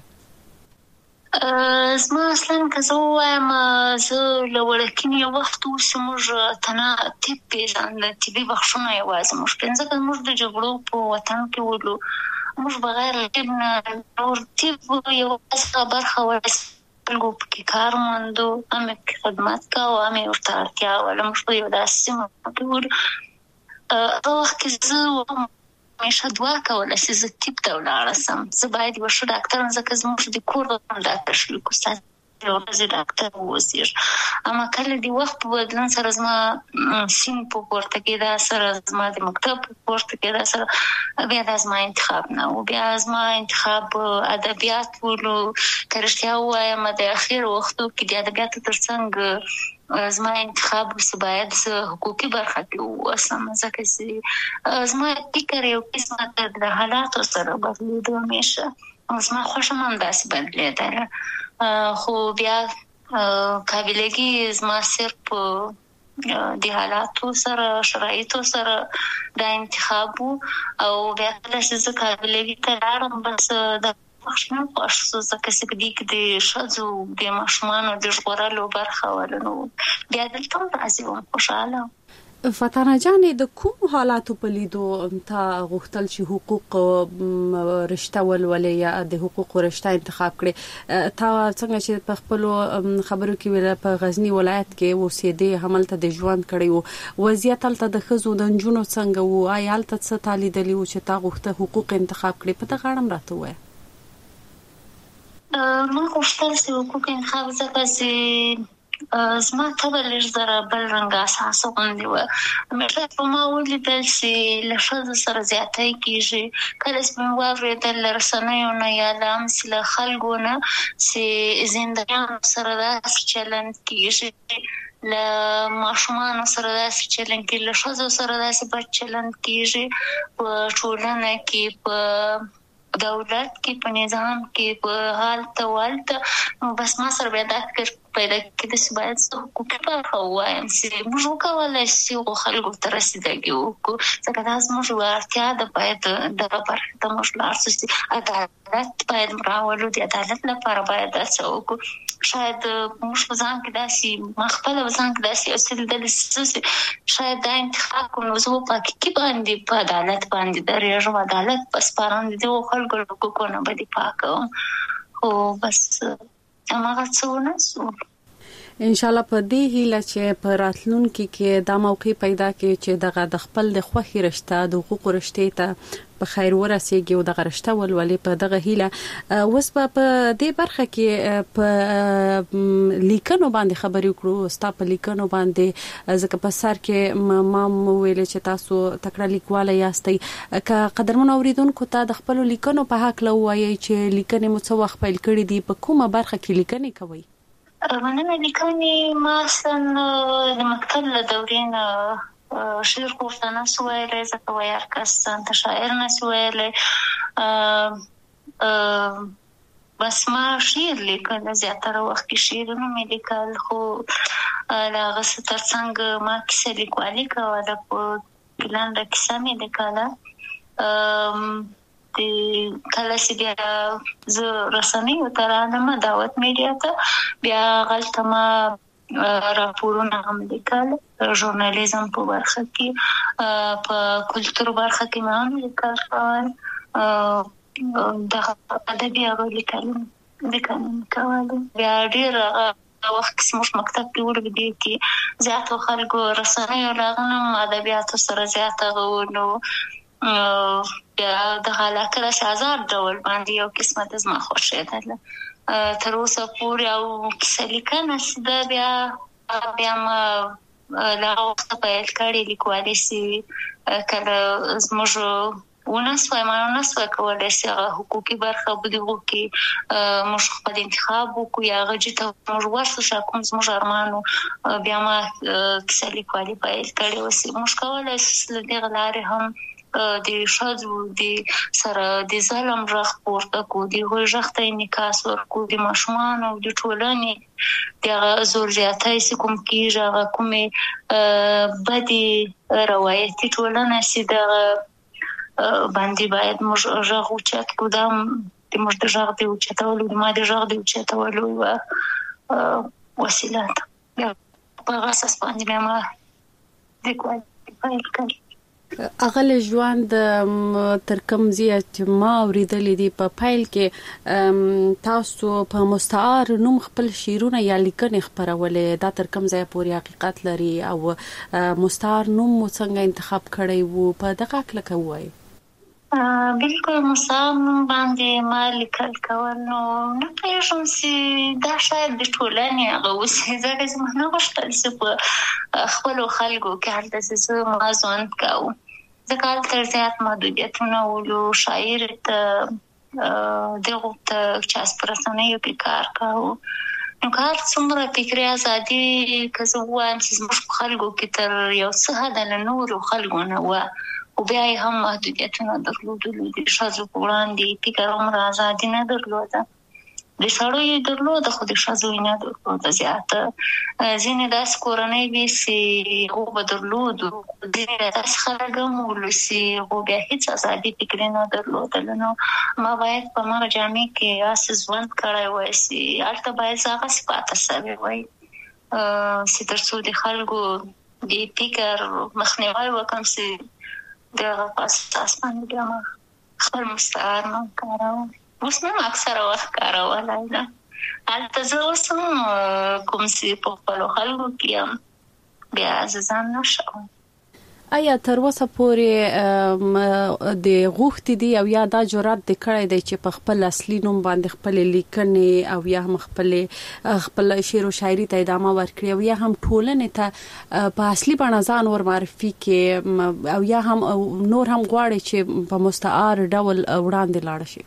زما اصلا که زه ووایم زه له وړکینې وخت اوس موږ تنه طب پېژانده، طبي بخښونه یوازې موږ پېژنده، ځکه موږ د جګړو په وطن کې ولو، موږ بغیر طب نه نور طب یوازې برخه وه، خلکو پکې کار موندو، هم یې خدمت کوو، هم یې ورته اړتیا وله، موږ په یو داسې سیمه کې ولو. هغه وخت کې زه همیشه دعا کوله چې زه طب ته ولاړه سم، زه باید یوه ښه ډاکټر وم، ځکه زموږ د کور د ډاکټر شریک استاد یوه ورځې ډاکټر واوسېږي، اما کله د وخت په بدلون سره زما سین په پورته کېدا سره، زما د مکتب په پورته کېدا سره، بیا دا زما انتخاب نه و، بیا زما انتخاب ادبیات ولو. که رښتیا ووایم د اخرو وختو کې د ادبیاتو تر څنګ زما انتخاب چې باید زه حقوقي برخه کې واوسم، ځکه چې زما فکر یو قسمه د حالاتو سره بدلېدو، همیشه زما خوښه هم همداسې بدلېدله، خو بیا قابلګي زما صرف د حالاتو سره شرایطو سره دا انتخاب و، او بیا کله چې زه قابلګي ته لاړم بس د ماشومان خوښ شو، ځکه چې په دې کې د ښځو د ماشومانو د ژغورلو برخه وله، نو بیا دلته هم راځي وم خوشحاله. فتانه جانې د کوم حالاتو په لیدو تا غوښتل چې حقوق رشته ولولې یا د حقوقو رشته انتخاب کړې؟ تا څنګه چې په خپلو خبرو کې ویل په غزني ولایت کې اوسېدې، هملته د ژوند کړی و، وضعیت هلته د ښځو د نجونو څنګه و؟ آیا هلته څه تا لیدلي و چې تا غوښته حقوق انتخاب کړې؟ په دغه اړه هم راته ووایه. ما غوښتل چې حقوق انتخاب ځکه چې زما طبع لږ ذره بل رنګه اساسه غوندې وه، همیشه په ما ولیدل چې له ښځو سره زیاتی کېږي، کله چې مې واورېدل له رسنیو نه یا له همسې له خلکو نه چې زندانیانو سره داسې چلند کېږي، له ماشومانو سره داسې چلند کېږي، له ښځو سره داسې بد چلند کېږي په ټولنه کې، په دولت کې، په نظام کې، په حالته والته، نو بس ما سره بیا دا فکر پیدا کېدای شي باید حقوقي برخه ووایم چې موږ وکولای شو خلکو ته رسیدګي وکړو ځکه دا زموږ اړتیا ده باید دغه برخه ته موږ لاړ شو عدالت باید راولو د عدالت لپاره باید هڅه وکړو شاید موږ په ځان کې داسې خپله په ځان کې داسې اصل دلې شاید دا انتخاب کوو نو زه په حقیقي باندې په عدالت باندې درېږم عدالت په سپارم د دغو خلکو له حقوقو نه به دفاع کوم خو بس هماغه څه ونه شو ان شاء الله په دې هیله چې په راتلونکي کې دا موقع پیدا کړي چې دغه د خپل د خوخي رشته د حقوق رشته ته په خیر ورسیږي او دغه رشته ولولي په دغه هیله اوس په دې برخه کې په لیکنو باندې خبرې وکړو ستا په لیکنو باندې ځکه په سر کې ما ویل چې تاسو تکړه لیکواله یاستئ که قدرمن اوریدونکو ته د خپل لیکنو په حق لوي چې لیکنې مو څه وخت پیل کړې دي په کومه برخه کې لیکنې کوي مننه لیکنې ما اصلا د مکتب له دورې نه شعر کوفته نسو ویلی ځکه ویار کس ته شاعر نسو ویلی بس ما شعر لیکل زیاتره وخت کې شعرونه مې لیکل خو د هغه څه ترڅنګ ما کیسه لیکوالي کوله په لنډه کیسه مې لیکله کله چې بیا زه رسنیو ته رانم دعوت میډیا ته بیا غلطه ما راپورونه هم لیکل ژورنالیزم په برخه کې په کلتور برخه کې مې هم لیکل د ادبي لیکل کوله بیا ډېر وخت چې موږ مکتب کې ورغلي کې زیاتو خلکو رسنیو راغلم ادبیاتو سره زیاته غوونو بیا د علاقه د شازار ډول باندې یو قسمه د زما خوښېدله تر اوسه پورې او کیسه لیکنه چې ده بیا ما له هغه وخته پیل کړې لیکوالي چې کله زموږ ونه سوای کولی چې هغه حقوقي برخه په دغو کې موږ خپل انتخاب وکړو یا هغه جې ته موږ ورسو شو کوم زموږ ارمان بیا ما کیسه لیکوالي پیل کړې اوس موږ کولی شو له دغه لارې هم د ښځو د سره د ظلم غږ پورته کړو د هغوی غږ ته انعکاس ورکړو د ماشومانو او د ټولنې د هغه زور زیاتی چې کوم کېږي هغه کومې بدې روایتي ټولنه چې دغه باندې باید موږ غږ اوچت کړو دا د موږ د غږ د اوچتولو د ما د غږ د اوچتولو یوه وسیله ده په هغه اساس باندې بیا ما لیکوالي پیل کړې اغل ژوند تر کوم زیات ما اوریدلې دي په پیل کې تاسو په مستعار نوم خپل شعرونه یا لیکنې خپرولې دا تر کوم ځای پورې حقیقت لري او مستعار نوم مو څنګه انتخاب کړی وو په دغه کله کوي بالکل مستعار نوم باندې ما لیکل کول نو نه پېژنم چې دا شاید د ټولنې هغه اوسې ځکه چې ما نه غوښتل چې په خپلو خلکو کې هلته چې زه ما ژوند کوم ځکه هلته زیات محدودیتونه ولو شاعر ته دغو ته چې په رسنیو کې کار کوو نو که هر څومره فکري ازادي که زه ووایم چې زموږ په خلکو کې تر یو څه حده له نورو خلکو نه وه خو بیا یې هم محدودیتونه درلودلو د ښځو په وړاندې فکر عمر ازادي نه درلوده د سړو یې درلوده خو د ښځو یې نه درلوده زیاته ځینې داسې کورنۍ وې چې هغو به درلودو ځینې داسې خلک هم ولو چې هغو بیا هېڅ ازادي فکري نه درلودله نو ما باید په هماغه جامع کې هسې ژوند کړی وای چې هلته باید زه هغسې پاته سوې وای چې تر څو د خلکو د فکر مخنیوی وکړم چې دغه په اساس باندې بیا ما خپل مستعار نوم کاروم اوس مې اکثره وخت کارولی ده هلته زه اوس هم کوم چې په خپلو خلکو کې یم بیا زه ځان نه شوم آیا تر اوسه پورې د غوښتې دي او یا دا جرأت دې کړی دی چې په خپل اصلي نوم باندې خپل لیکنې او یا هم خپل شعر او شاعري ته ادامه ورکړي او یا هم ټولنې ته په اصلي بڼه ځان ور معرفي کړي او یا هم نور هم غواړي چې په مستعار ډول وړاندې لاړ شي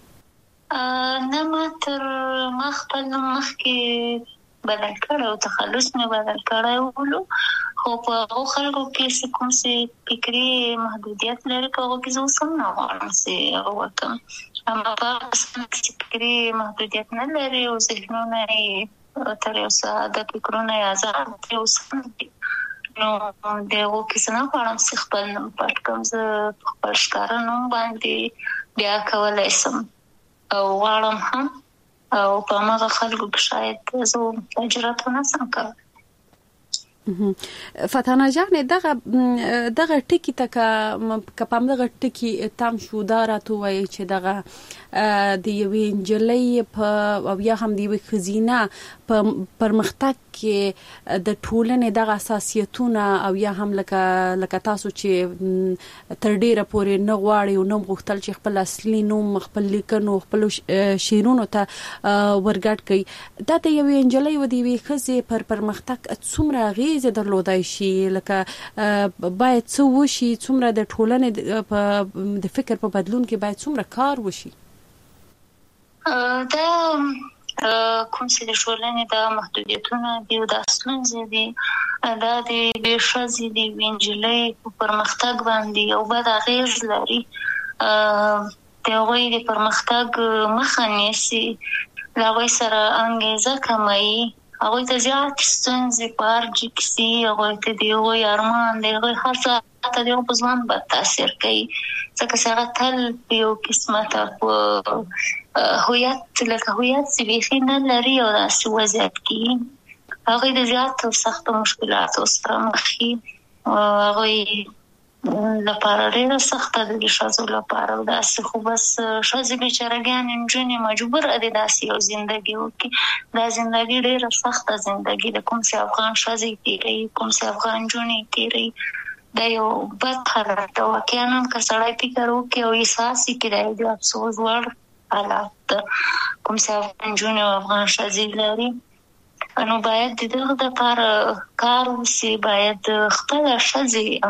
نه ما خپل نوم مخکې بدل کړی او تخلص مې بدل کړی ولو خو په هغو خلکو کې چې کوم چې فکري محدودیت لري په هغو کې زه اوس هم نه غواړم چې هغه وکړم اما په هغه کسانو کې چې فکري محدودیت نه لري او ذهنونه یې تر یو څه د فکرونه آزاد اوسم نو دغه کیسه نه غواړم چې خپل نوم پټ کړم زه خپل ښکاره نوم باندې بیا کولی شم او غواړم هم او په هغه خلکو کې شاید زه جرأت ونه شم کولی. فتانه جان دغه ټکی ته په دغه ټکی تام شو دا راته وایي چې دغه د یوې نجلۍ په او یا هم د یوې ښځینه په پرمختګ کې د ټولنې دغه اساسیتونه او یا هم لکه تاسو چې تر ډیره پورې نه غواړي او نه غوښتل چې خپل اصلي نوم خپل لیکنو خپل شعرونو ته ورګډ کړي دا د یوې نجلۍ او د یوې ښځې پر پرمختګ څومره اغیزه درلودای شي لکه باید څه وشي څومره د ټولنې د فکر په بدلون کې باید څومره کار وشي. دا کوم چې د ټولنې د محدودیتونه دي او د ستونزې دي دا د ښځې د نجلۍ په پرمختګ باندې یو بد اغیز لري د هغوی د پرمختګ مخه نیسي له هغوی سره انګیزه کموي هغوی ته زیات ستونزې په ارجی کسي هغوی ته د هغوی ارمان د هغوی هڅه حتی د هغوی په ژوند بد تاثیر کوي ځکه چې هغه تل په یو قسمته په هویت چې بیخي نه لري او داسې وضعیت کې هغوی د زیاتو سختو مشکلاتو سره مخ دي هغوی لپاره ډېره سخته ده د ښځو لپاره او داسې خو بس ښځې بیچارهګانې نجونې مجبوره دي داسې یو زندګي وکړي دا زندګي ډېره سخته زندګي ده کوم چې افغان ښځې تېروي کوم چې افغان نجونې تېروي دا یو بد حالت ده واقعا هم که سړی فکر وکړي او احساس یې کړي د افسوس وړ حالات ده کوم چې افغان نجونې او افغان ښځې لري نو باید د دغه دپاره کار وشي باید خپله ښځې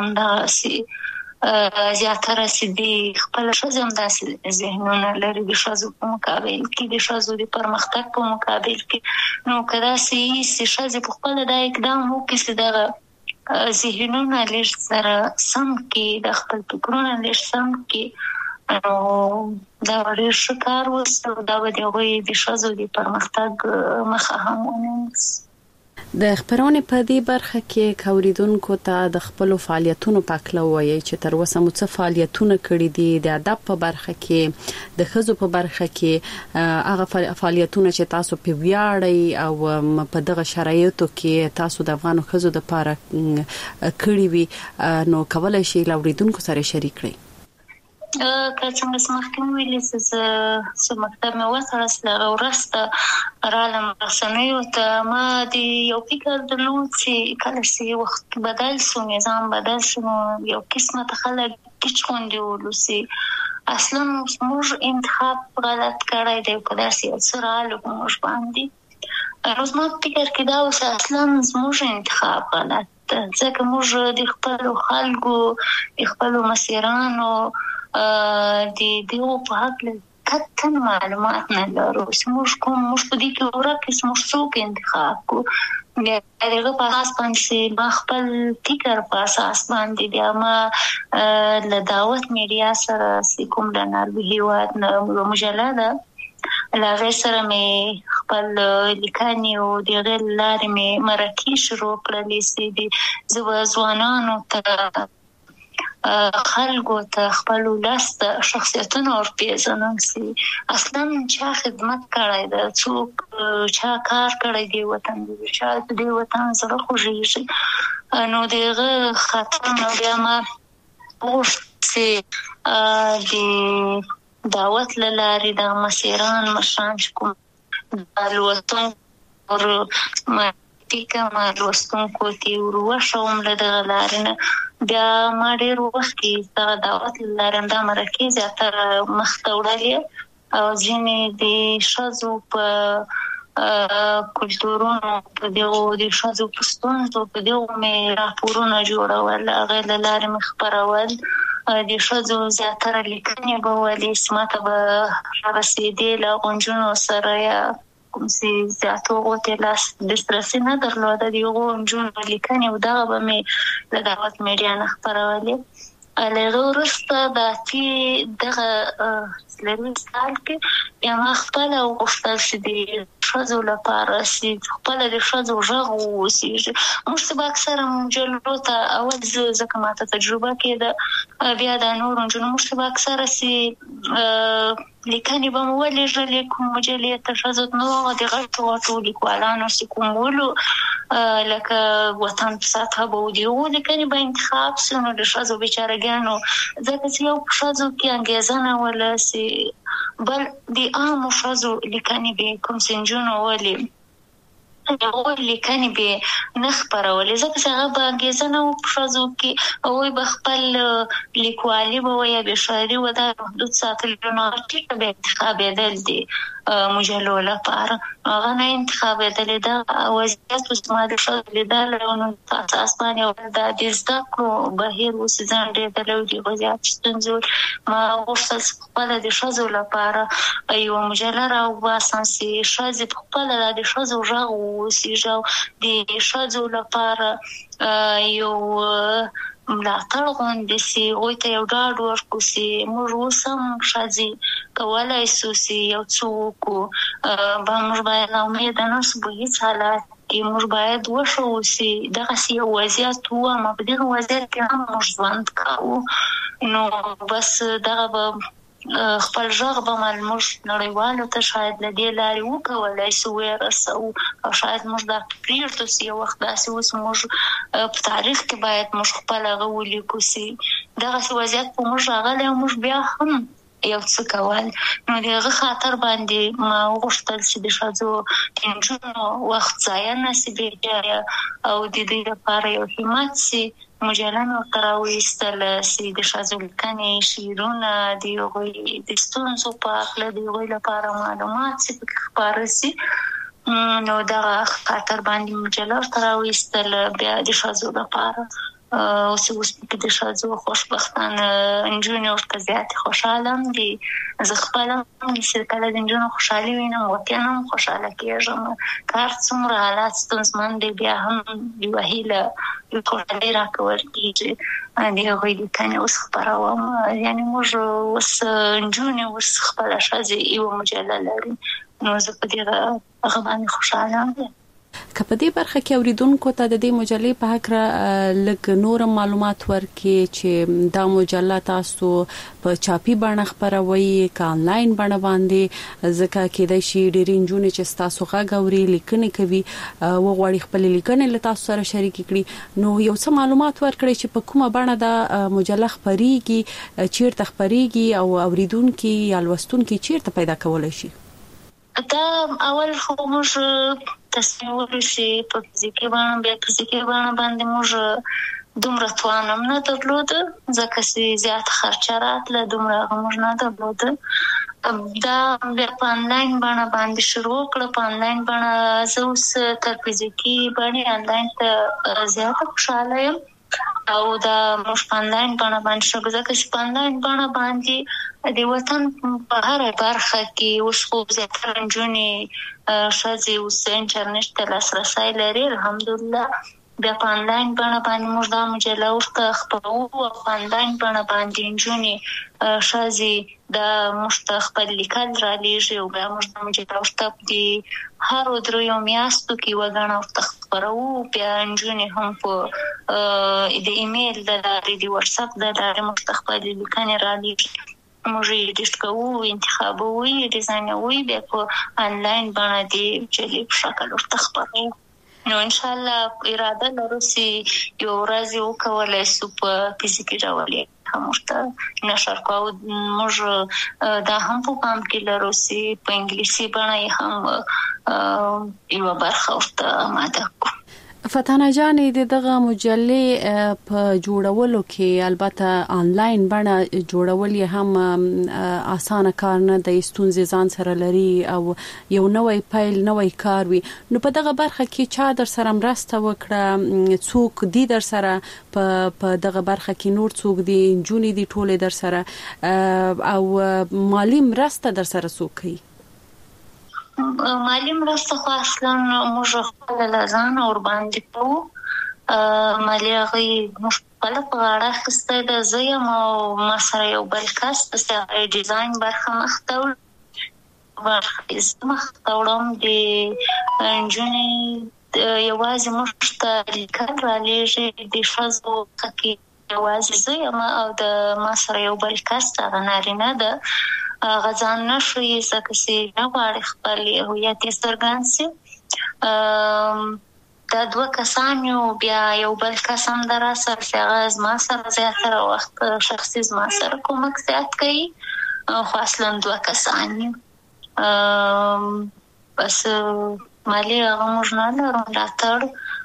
همدغسې زیاتره چې د خپله ښځې همداسې ذهنونه لري د ښځو په مقابل کې د ښځو د پرمختګ په مقابل کې نو که داسې وي چې ښځې په خپله دا اقدام وکړي چې دغه ذهنونه لږ سره سم کړي د خپل فکرونه لږ سم کړي نو دا ډېر ښه کار وشي او دا به د هغوی د ښځو د پرمختګ مخه هم ونیسي. د خپرونې په دې برخه کې که اوریدونکو ته د خپلو فعالیتونو په هکله ووایئ چې تر اوسه مو څه فعالیتونه کړي دي د ادب په برخه کې د ښځو په برخه کې هغه فعالیتونه چې تاسو په ویاړئ او په دغه شرایطو کې تاسو د افغانو ښځو دپاره کړي وي نو کولی شئ له اوریدونکو سره شریک کړئ. که څنګه چې مخکې ویلي چې مکتب مې وتړل هغه وروسته رالم رسنیو ته ما د یو فکر درلود چې کله چې وخت بدل شو نظام بدل شو نو یو قسمه خلک ټیچ غوندې ولوسي اصلا موږ انتخاب غلط کړی دی که داسې یو څه راغلو په موږ باندې نو زما په فکر کې دا اوس اصلا زموږ انتخاب غلط ده ځکه موږ د خپلو خلکو د خپلو مسیرانو د دغو په هکله قطعا معلومات نه لرو چې موږ په دې کې ورک چې موږ څوک انتخاب کړو بیا د هغه په اساس باندې ما خپل فکر په اساس باندې بیا ما له دعوت میډیا سره چې کوم د ناروې هېواد نه یوه مجله ده له هغې سره مې خپل لیکنې او د هغې له لارې مې مرکې شروع کړلې چې زه به ځوانانو ته خلکو ته خپل ولس ته شخصیتونه ورپېژنم چې اصلا چا خدمت کړی ده څوک چا کار کړی دی وطن د چا د دې وطن زړه خوږېږي نو د هغه خاطر نو بیا ما غوښت چې د دعوت له لارې دغه مسیران مشران چې کوم د لوستونکو ما لوستونکو ته وروښوم له دغه لارې نه بیا ما ډېر وخت کې دغه دعوت له لارې همدا مرکې زیاتره مخته وړلې او ځینې د ښځو په کلتورونو په دغو د ښځو په ستونزو په دغو مې راپورونه جوړول هغې له لارې مې خپرول د ښځو زیاتره لیکنې به ولې چې ما ته به رارسېدې له غونجونو سره یا کوم چې زیاتو هغو ته لاس دسترسي نه درلوده د هغو نجونو لیکنې او دغه به مې له دعوت میډیا نه خپرولې له هغه وروسته د دغه څلرویشت کال کې بیا ما خپله وغوښتل چې د شذو لپاره سي خپل د شذو ژغ وسیږي. موږ به اکثره مجلو ته اول ځکه ماته تجربه کې ده بیا د نور جنو موږ به اکثره سي لیکنې به مو ولېږلې کوم مجلې ته شذو نو د غټو لیکوالانو سي کومولو لکه وطن په ساته به ودی او لیکنې به انتخاب سي نو د شذو بیچارهګانو ځکه چې یو شذو کې انګیزه نه ولا سي بل د عام شذو لیکنې به کوم سنجونو ولې لیکنې به نخبرولې ځکه چې هغه به انګیزه نه و په شذو کې او به خپل لیکوالي به وي به شاعري و دا محدود ساتلو نه ټیټ به انتخابېدل دي مجلو لپاره هغه نه انتخابېدل دا وضعیت اوس ما د شذو لیدل نو اساس باندې دا د زده کړو بهیر اوس ځان ډېر د وضعیت ستونزو ما غوښتل خپل د شذو لپاره یو مجله راوباسم چې ښځې خپل د شذو غږ وسیږي د شذو لپاره یو ملاتړ غونډې سي هغوی ته یو ډاډ ورکړو چې موږ اوس هم ښځې کولی شو چې یو څه وکړو موږ باید ناامیده نه شو په هېڅ حالت کې موږ باید وښیو چې دغسې یو وضعیت و اما په دغه وضعیت کې هم موږ ژوند کوو نو بس دغه به خپل غږ به موږ نړیوالو ته شاید له دې لارې وکولی شو ورسوو او شاید موږ دا پرېږدو چې یو وخت داسې اوس موږ په تاریخ کې باید موږ خپل هغه ولیکو چې دغسې وضعیت په موږ راغلی او موږ بیا هم یو څه کول نو د هغه خاطر باندې ما وغوښتل چې د ښځو د نجونو وخت ضایع نه شي بېجایه او د دوی لپاره یو همت شي مجله مې ورته راویستله چې د ښځو لیکنې شعرونه د هغوی د ستونزو په هکله د هغوی لپاره معلومات چې پکې خپاره شي نو دغه خاطر باندې مجله ورته راویستله بیا د ښځو لپاره اوس پکې د ښځو خوشبختانه نجونې ورته زیاتې خوشحاله هم دي زه خپله هم چې کله د نجونو خوشحالي وینم واقعا هم خوشحاله کېږم که هر څومره حالات ستونزمن دی بیا هم یوه هیله خوشحالي راکول کېږي د هغوی لیکنې اوس خپروم یعنې موږ اوس نجونې اوس خپله ښځې یوه مجله لري نو زه په دغه هغه باندې خوشحاله یم که په دې برخه کې اوریدونکو ته د دې مجلې په هکله لږ نور معلومات ورکړي چې دا مجله تاسو په چاپي بڼه خپروي که آنلاین بڼه باندې ځکه کېدای شي ډېرې نجونې چې ستاسو غږ اوري لیکنې کوي وغواړي خپلې لیکنې له تاسو سره شریکې کړي نو یو څه معلومات ورکړئ چې په کومه بڼه دا مجله خپریږي چیرته خپریږي او اوریدونکي یا لوستونکي چیرته پیدا کولی شي دا اول خو موږ تصمیم ونیو چې په فزیکي بڼه بیا فزیکي بڼه باندې موږ دومره توان هم نه درلوده ځکه چې زیات خرچه راتله دومره هغه موږ نه درلوده دا بیا په آنلاین بڼه باندې شروع کړه په آنلاین بڼه زه اوس تر فزیکي بڼې آنلاین ته زیاته خوشحاله یم او دا موږ په آنلاین بڼه باندې شروع ځکه چې په آنلاین بڼه باندې د وطن په هره برخه کې اوس خو زیاتره نجونې ښځې اوس انټرنیټ ته لاسرسی لري الحمدلله بیا په آنلاین بڼه باندې موږ دا مجله ورته خپروو او په آنلاین بڼه باندې نجونې ښځې دا موږ ته خپل لیکل رالیږي او بیا موږ دا مجله ورته د هرو دریو میاشتو کې یوه ګڼه ورته خپروو بیا نجونې هم په د ایمیل د لارې د وټساپ د لارې موږ ته خپلې لیکنې رالیږي موږ یې ایډیټ کوو انتخابوو یې ډیزاینوو بیا په آنلاین بڼه د مجلې په شکل ورته خپروو نو انشاءالله اراده لرو چې یو ورځ یې وکولی شو په فزیکي ډول یې هم ورته نشر کوو موږ دا هم په پام کې لرو چې په انګلیسي بڼه یې هم یوه برخه ورته آماده کړو فتانه جانې د دغه مجلې په جوړولو کې البته آنلاین بڼه جوړول یې هم اسانه کار نه دی ستونزې ځان سره لري او یو نوی پیل نوی کار وي نو په دغه برخه کې چا در سره مرسته وکړه څوک دی در سره په دغه برخه کې نور څوک دی نجونې دی ټولې در سره او مالی مرسته در سره څوک کوي مالی مرسته خو اصلا موږ خپله له ځانه ورباندې کوو مالي هغوی موږ خپله په غاړه اخیستی ده زه یم او ما سره یو بل کس داسې هغه ډیزاین برخه مخ ته برخه مخ ته وړم د نجونې یوازې موږ ته لیکل رالیږي د ښځو کې یوازې زه یم او د ما سره یو بل کس هغه نارینه ده هغه ځان نه ښیي ځکه چې نه غواړي خپل هویت یې څرګند شي دا دوه کسان یو بیا یو بل کس هم در سره چې هغه زما سره زیاتره وخت شخصي زما سره کومک زیات کوي خو اصلا دوه کسان یو بس مالي هغه موږ نه لرو ملاتړ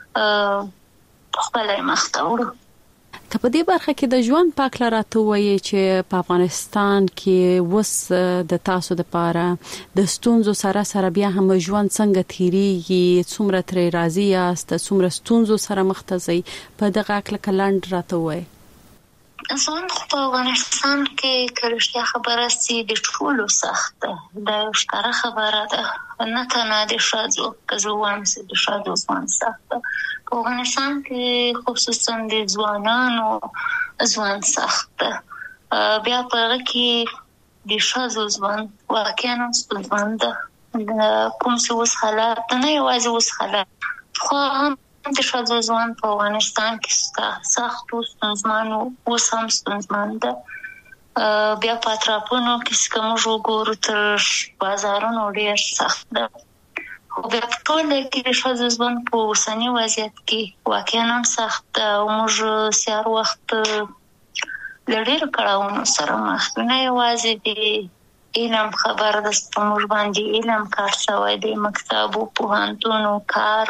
خپله یې مخته وړو. که په دې برخه کې د ژوند په اړه راته ووایي چې په افغانستان کې اوس د تاسو لپاره د ستونزو سره بیا هم ژوند څنګه تیریږي څومره ترې راضي یاست څومره ستونزو سره مخ ته ځئ په دغه اړه کلند راته ووایي. ژوند خو په افغانستان کې که رښتیا خبره سي د ټولو سخت ده دا یو ښکاره خبره ده نه تنها د ښځو که زه ووایم چې د ښځو ژوند سخت ده په افغانستان کې خصوصا د ځوانانو ژوند سخت ده بیا په هغه کې د ښځو ژوند واقعا ستونزمن ده کوم چې اوس حالات نه یوازې اوس حالات خو هم د ښځو ژوند په افغانستان کې سخت او ستونزمن اوس هم ستونزمن ده بیا په اطرافونو کې که موږ وګورو تر بازارونو ډېر سخت ده خو بیا په ټوله کې د ښځو ژوند په اوسني وضعیت کې واقعا هم سخت ده او موږ سهار وخت له ډېرو کړاوونو سره مخ یو نه یوازې د علم خبره ده په موږ باندې علم کار شوی دی مکتبو پوهنتونو کار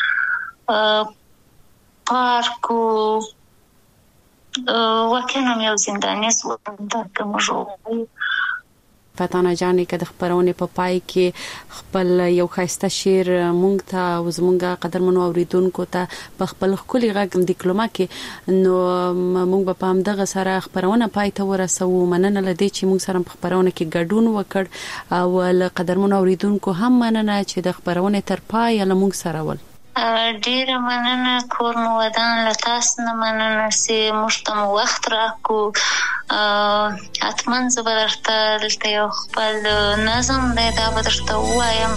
پارکو واقعا یو زنداني ژوند ده که موږ ووایو. فتانه جانې که د خپرونې په پای کې خپل یو ښایسته شعر مونږ ته او زمونږ قدرمنو اوریدونکو ته په خپل ښکلي غږ دیکلوما کې نو مونږ به په همدغه سره خپرونه پای ته ورسوو مننه له دې چې مونږ سره په خپرونه کې ګډون وکړ او له قدرمنو اوریدونکو هم مننه چې د خپرونې تر پایه له مونږ سره ول. ډیره مننه کور مو ودان له تاسو نه مننه چې موږ ته مو وخت راکړو حتما زه به درته دلته یو خپل نظم دی دا به درته ووایم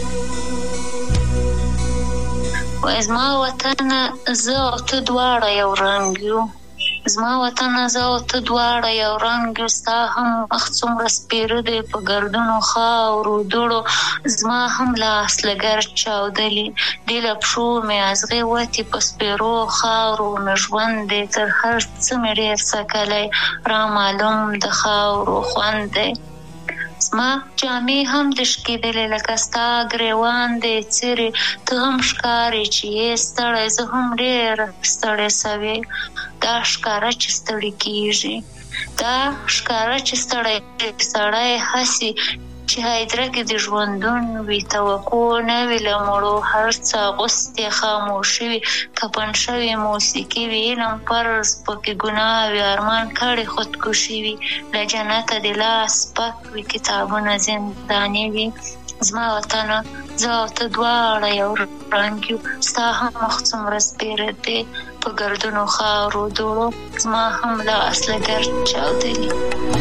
وایي زما وطنه زه او ته دواړه یو رنګ یو زما وطنه زه او ته دواړه یو رنګ یو ستا هم مخ څومره سپېره دی په ګردونو خاورو دوړو زما هم لاس له ګرد چاودلي دې له پښو مې ازغې وتې په سپېرو خاورو مې ژوند دی تر هر څه مې ډېر څکلی رامعلوم د خاورو خوند دی زما جامې هم د شکېدلې لکه ستا ګریوان دی څیرې ته هم ښکارې چې یې ستړی زه هم ډېره ستړی سوې دا ښکاره چې ستړی کېږي دا ښکاره چې سړی هسې چې هایدره کې د ژوندون وي توقع نه وي له مړو هر څه اغوستې خاموشي وي کفن شوې موسیقي وي علم فرض پکې ګناه وي ارمان کړې خودکشي وي له جنته د لاس پک وي کتابونه زنداني وي زما وطنه زه او ته دواړه یو رنګ یو ستا هم مخ څومره سپېره دی په ګردونو خاورو دوړو زما هم لاس له ګرد چاودلي.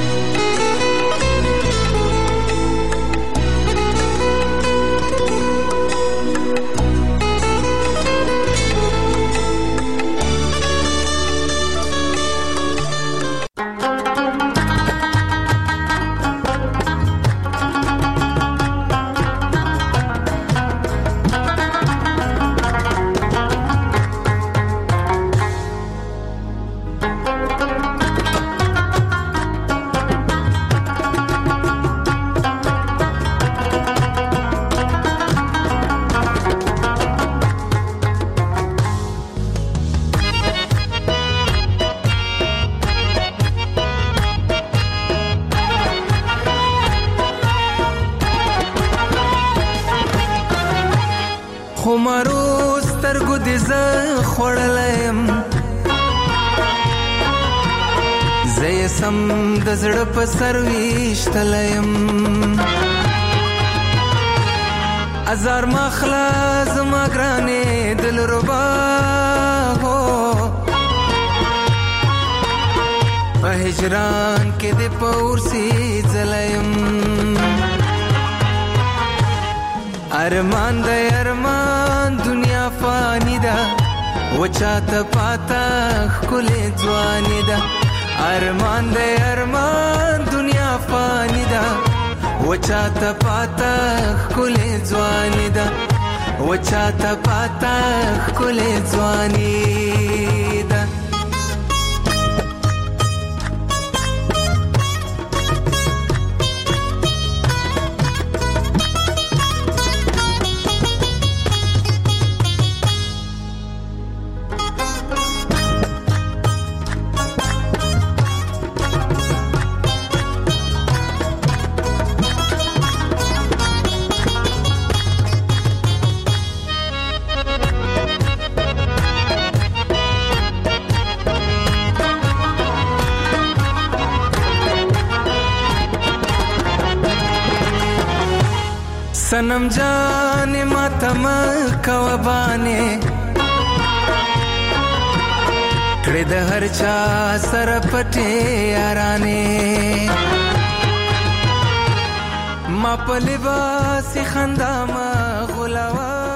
د زړه په سر ویشتلیم ازار مخلا زما ګرانې دلربا هو په هجران کې د پورسي ځلیم ارمان د ارمان دنیا فانی ده وچاته پاتا خلې ځواني ده ارمان د ارمان دنیا فانی ده وچاته پاتا خلې ځواني ده وچاته پاتا خلې ځواني ده सनम जाने मातम कवबाने कड़े द हर चा सर पटे याराने मा पलिबा सी खंदा मा गुलावा